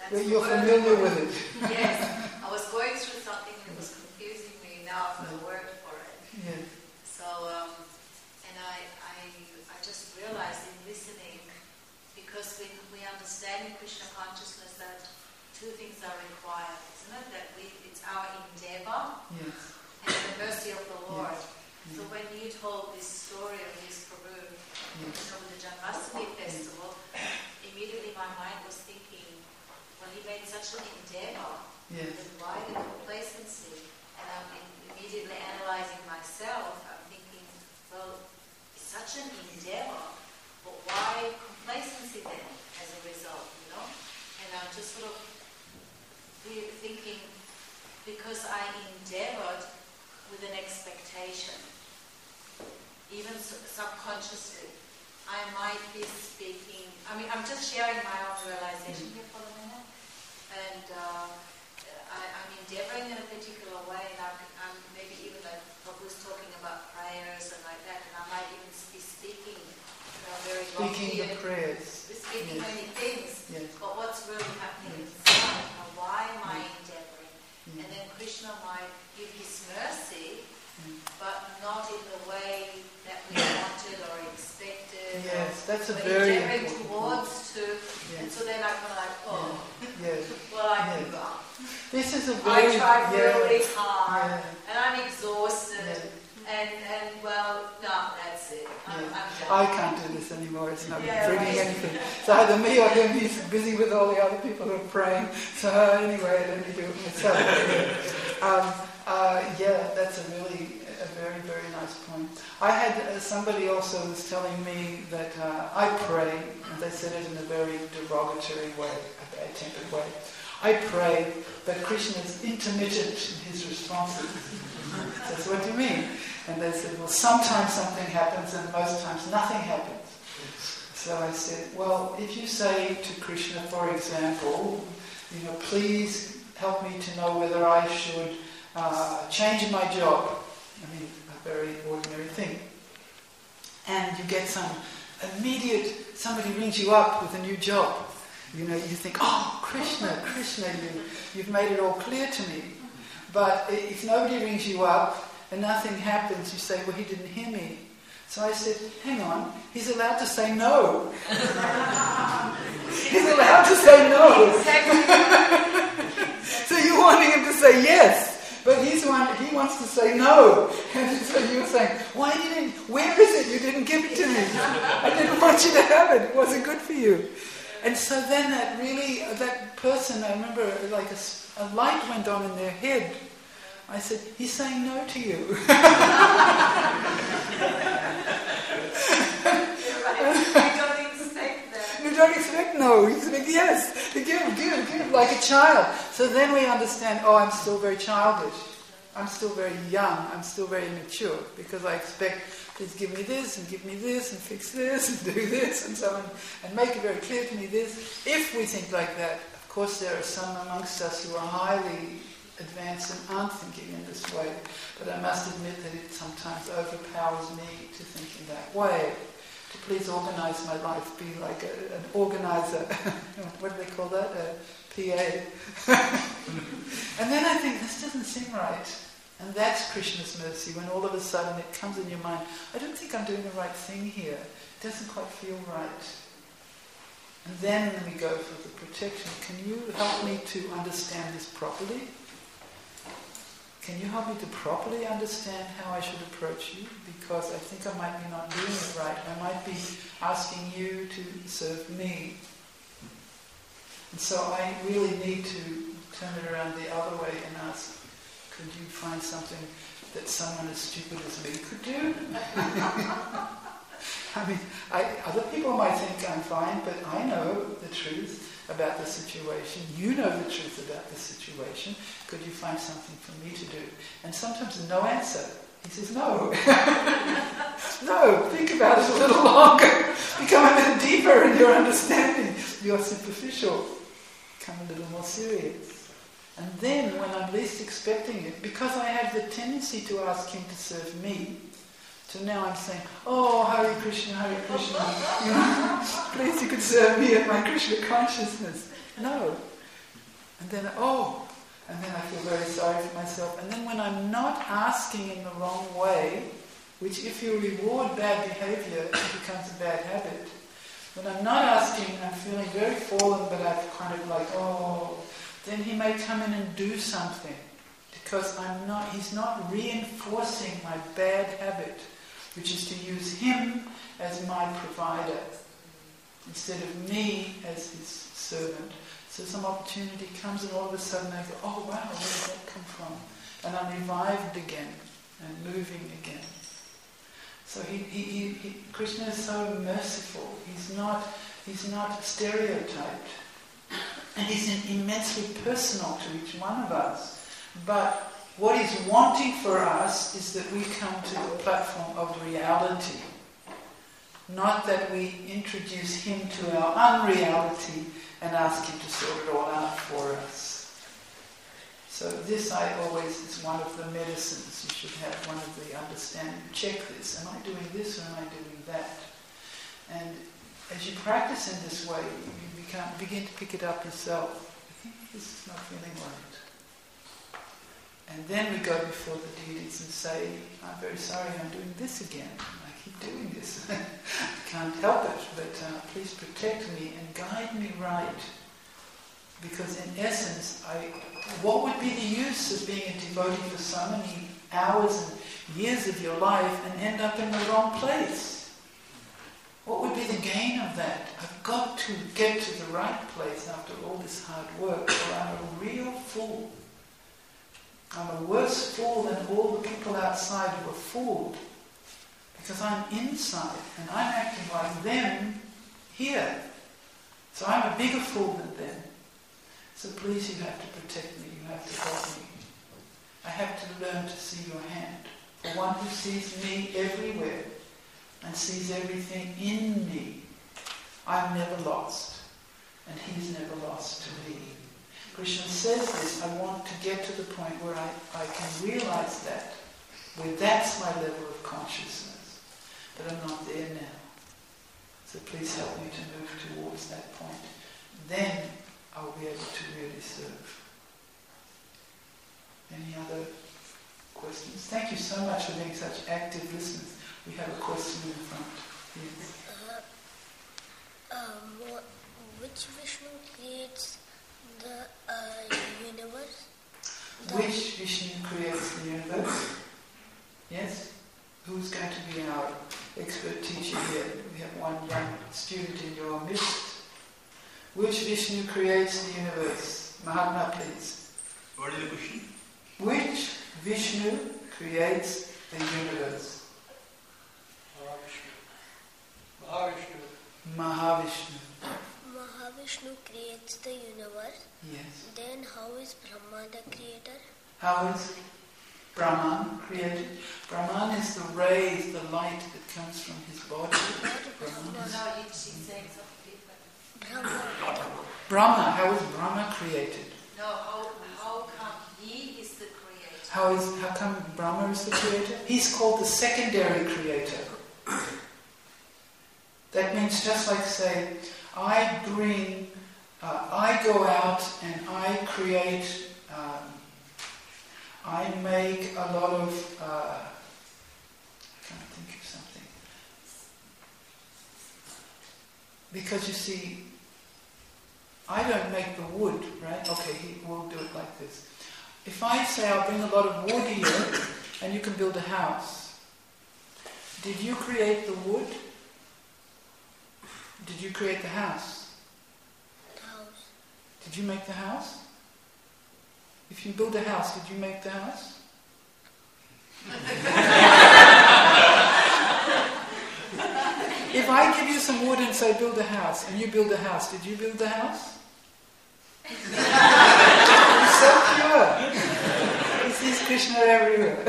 That's But the you're word. familiar with it. Yes, I was going through something and it was confusing me. Now I've got a word for it. Yeah. So, and I just realized in listening, because we understand in Krishna consciousness that two things are required, isn't it? That it's our endeavor Yes. and the mercy of the Lord. Yes. So when you told this story of this Prabhu, with the Janmashtami festival, immediately my mind was thinking, well, he made such an endeavor, Yes. then why the complacency? And I'm immediately analyzing myself. I'm thinking, well, it's such an endeavor, but why complacency then as a result, you know? And I'm just sort of thinking, because I endeavored with an expectation, even subconsciously, I might be speaking, I'm just sharing my own realization here for a minute, and I'm endeavoring in a particular way, and I'm maybe even like Prabhu's talking about prayers and like that, and I might even be speaking, very Speaking the prayers. speaking Yes. many things, Yes. but what's really happening inside? Why am I endeavoring? And then Krishna might give his mercy, but not in the way that we wanted or expected. Yes, that's a or very endeavoring important towards to, Yes. and so then I'm kind of like, oh, Yes. well, I Yes. give up. This is a I very tried really hard, Yeah. and I'm exhausted, Yeah. and well, no, that's it. I'm Yeah. done. I can't do this anymore. It's not Yeah, bringing right. anything. It's either me or him. He's busy with all the other people who are praying. So anyway, let me do it myself. That's a very, very nice point. I had somebody also was telling me that I pray, and they said it in a very derogatory way, a bad-tempered way. I pray, but Krishna is intermittent in his responses. That's what do you mean? And they said, well, sometimes something happens and most times nothing happens. So I said, well, if you say to Krishna, for example, please help me to know whether I should change my job. A very ordinary thing. And you get somebody rings you up with a new job. You think, oh, Krishna, you've made it all clear to me. But if nobody rings you up and nothing happens, you say, well, he didn't hear me. So I said, hang on, he's allowed to say no. He's allowed to say no. So you're wanting him to say yes, but he wants to say no. And so you're saying, where is it? You didn't give it to me. I didn't want you to have it. It wasn't good for you. And so then that person, I remember like a light went on in their head. I said, he's saying no to you. You're right. You don't expect that. You don't expect no. You expect yes. Give, like a child. So then we understand, I'm still very childish. I'm still very young. I'm still very immature because I expect, please give me this and fix this and do this and so on and make it very clear to me this. If we think like that, of course there are some amongst us who are highly advanced and aren't thinking in this way. But I must admit that it sometimes overpowers me to think in that way. To please organize my life, be like an organizer. What do they call that? A PA. And then I think, this doesn't seem right. And that's Krishna's mercy, when all of a sudden it comes in your mind, I don't think I'm doing the right thing here. It doesn't quite feel right. And then we go for the protection. Can you help me to understand this properly? Can you help me to properly understand how I should approach you? Because I think I might be not doing it right. I might be asking you to serve me. And so I really need to turn it around the other way and ask, could you find something that someone as stupid as me could do? Other people might think I'm fine, but I know the truth about the situation. You know the truth about the situation. Could you find something for me to do? And sometimes no answer. He says no. No, think about it a little longer. Become a little deeper in your understanding. You're superficial. Become a little more serious. And then when I'm least expecting it, because I have the tendency to ask him to serve me, so now I'm saying, oh, Hare Krishna, please you could serve me at my Krishna consciousness. No, And then, and then I feel very sorry for myself. And then when I'm not asking in the wrong way, which if you reward bad behavior, it becomes a bad habit. When I'm not asking, I'm feeling very fallen, but I'm kind of like, then he may come in and do something. Because he's not reinforcing my bad habit, which is to use him as my provider, instead of me as his servant. So some opportunity comes and all of a sudden I go, oh wow, where did that come from? And I'm revived again and moving again. So Krishna is so merciful. He's not stereotyped. And he's immensely personal to each one of us. But what he's wanting for us is that we come to the platform of reality. Not that we introduce him to our unreality and ask him to sort it all out for us. So this is one of the medicines. You should have one of the understanding. Check this. Am I doing this or am I doing that? And as you practice in this way, you begin to pick it up yourself. I think this is not feeling right. And then we go before the deities and say, I'm very sorry, I'm doing this again. I keep doing this. I can't help it, but please protect me and guide me right. Because in essence, what would be the use of being a devotee for so many hours and years of your life and end up in the wrong place? What would be the gain of that? I've got to get to the right place after all this hard work, or I'm a real fool. I'm a worse fool than all the people outside who are fooled. Because I'm inside and I'm acting like them here. So I'm a bigger fool than them. So please, you have to protect me, you have to help me. I have to learn to see your hand. For one who sees me everywhere and sees everything in me, I'm never lost. And he's never lost to me. Krishna says this, I want to get to the point where I can realize that, where that's my level of consciousness. But I'm not there now. So please help me to move towards that point. Then I'll be able to really serve. Any other questions? Thank you so much for being such active listeners. We have a question in front. Yes. Which Vishnu creates the universe? Which Vishnu creates the universe? Yes? Who's going to be our expert teacher here? We have one young student in your midst. Which Vishnu creates the universe? Mahatma, please. What is the question? Which Vishnu creates the universe? Mahavishnu. Mahavishnu creates the universe. Yes. Then how is Brahma the creator? How is Brahman created? Brahman is the rays, the light that comes from his body. Brahman is Brahma. How is Brahma created? No, how come he is the creator? How come Brahma is the creator? He's called the secondary creator. That means just like say, I go out and I create, I make a lot of, I can't think of something. Because you see, I don't make the wood, right? Okay, we'll do it like this. If I say I'll bring a lot of wood here and you can build a house, did you create the wood? Did you create the house? The house. Did you make the house? If you build a house, did you make the house? If I give you some wood and say build a house, and you build a house, did you build the house? It's so pure. He sees Krishna everywhere.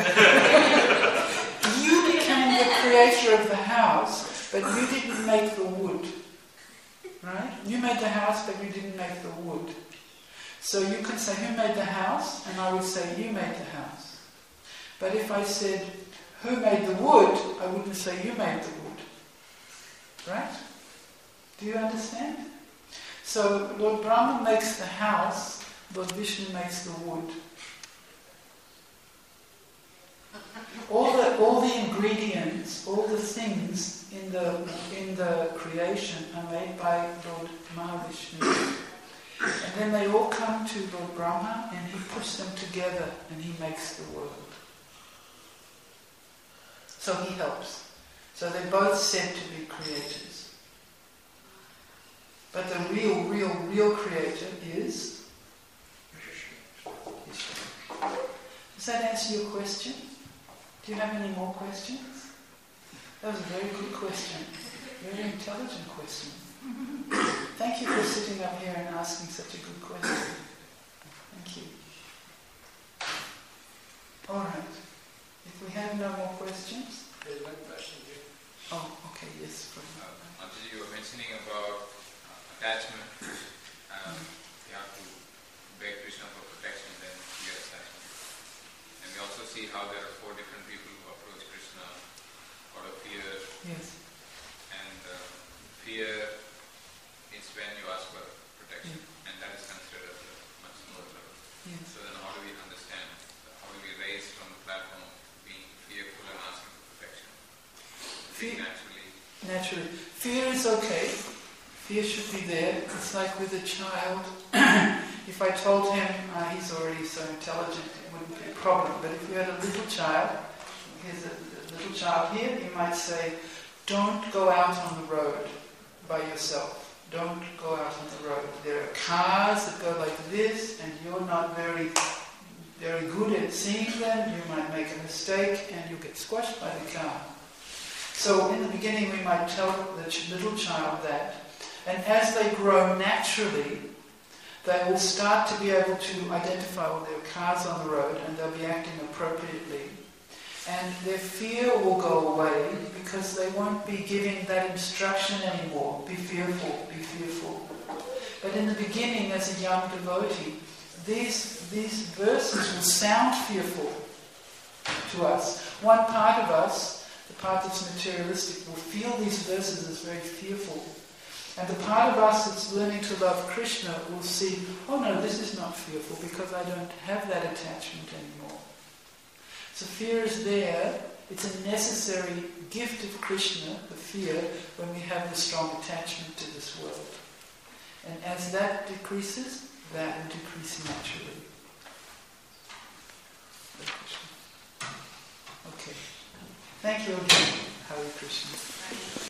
You became the creator of the house, but you didn't make the wood. Right? You made the house, but you didn't make the wood. So you can say, who made the house? And I would say, you made the house. But if I said, who made the wood? I wouldn't say, you made the wood. Right? Do you understand? So Lord Brahma makes the house, Lord Vishnu makes the wood. All the ingredients, all the things in the creation are made by Lord Mahavishnu. And then they all come to Lord Brahma and he puts them together and he makes the world. So he helps. So they're both said to be creators. But the real creator is Vishnu. Does that answer your question? Do you have any more questions? That was a very good question. Very intelligent question. Thank you for sitting up here and asking such a good question. Thank you. All right. If we have no more questions. There's one question here. Oh, okay, yes. Mataji, you were mentioning about attachment. You have to beg Krishna for protection, then you get attachment. And we also see how there are 4 different people who approach Krishna out of fear. Yes. And fear is when you ask for protection, and that is considered as a much lower level. Yes. So then how do we understand, how do we raise from the platform being fearful and asking for protection? Naturally. Fear is okay. Fear should be there. It's like with a child. If I told him he's already so intelligent, it wouldn't be a problem. But if you had a little child, here's a little child here, you might say, don't go out on the road by yourself. Don't go out on the road. There are cars that go like this, and you're not very good at seeing them. You might make a mistake, and you'll get squashed by the car. So in the beginning, we might tell the little child that. And as they grow naturally, they will start to be able to identify when there are cars on the road, and they'll be acting appropriately. And their fear will go away because they won't be giving that instruction anymore. Be fearful, be fearful. But in the beginning, as a young devotee, these verses will sound fearful to us. One part of us, the part that's materialistic, will feel these verses as very fearful. And the part of us that's learning to love Krishna will see, oh no, this is not fearful because I don't have that attachment anymore. So fear is there. It's a necessary gift of Krishna, the fear, when we have the strong attachment to this world. And as that decreases, that will decrease naturally. Okay. Thank you again, Hare Krishna.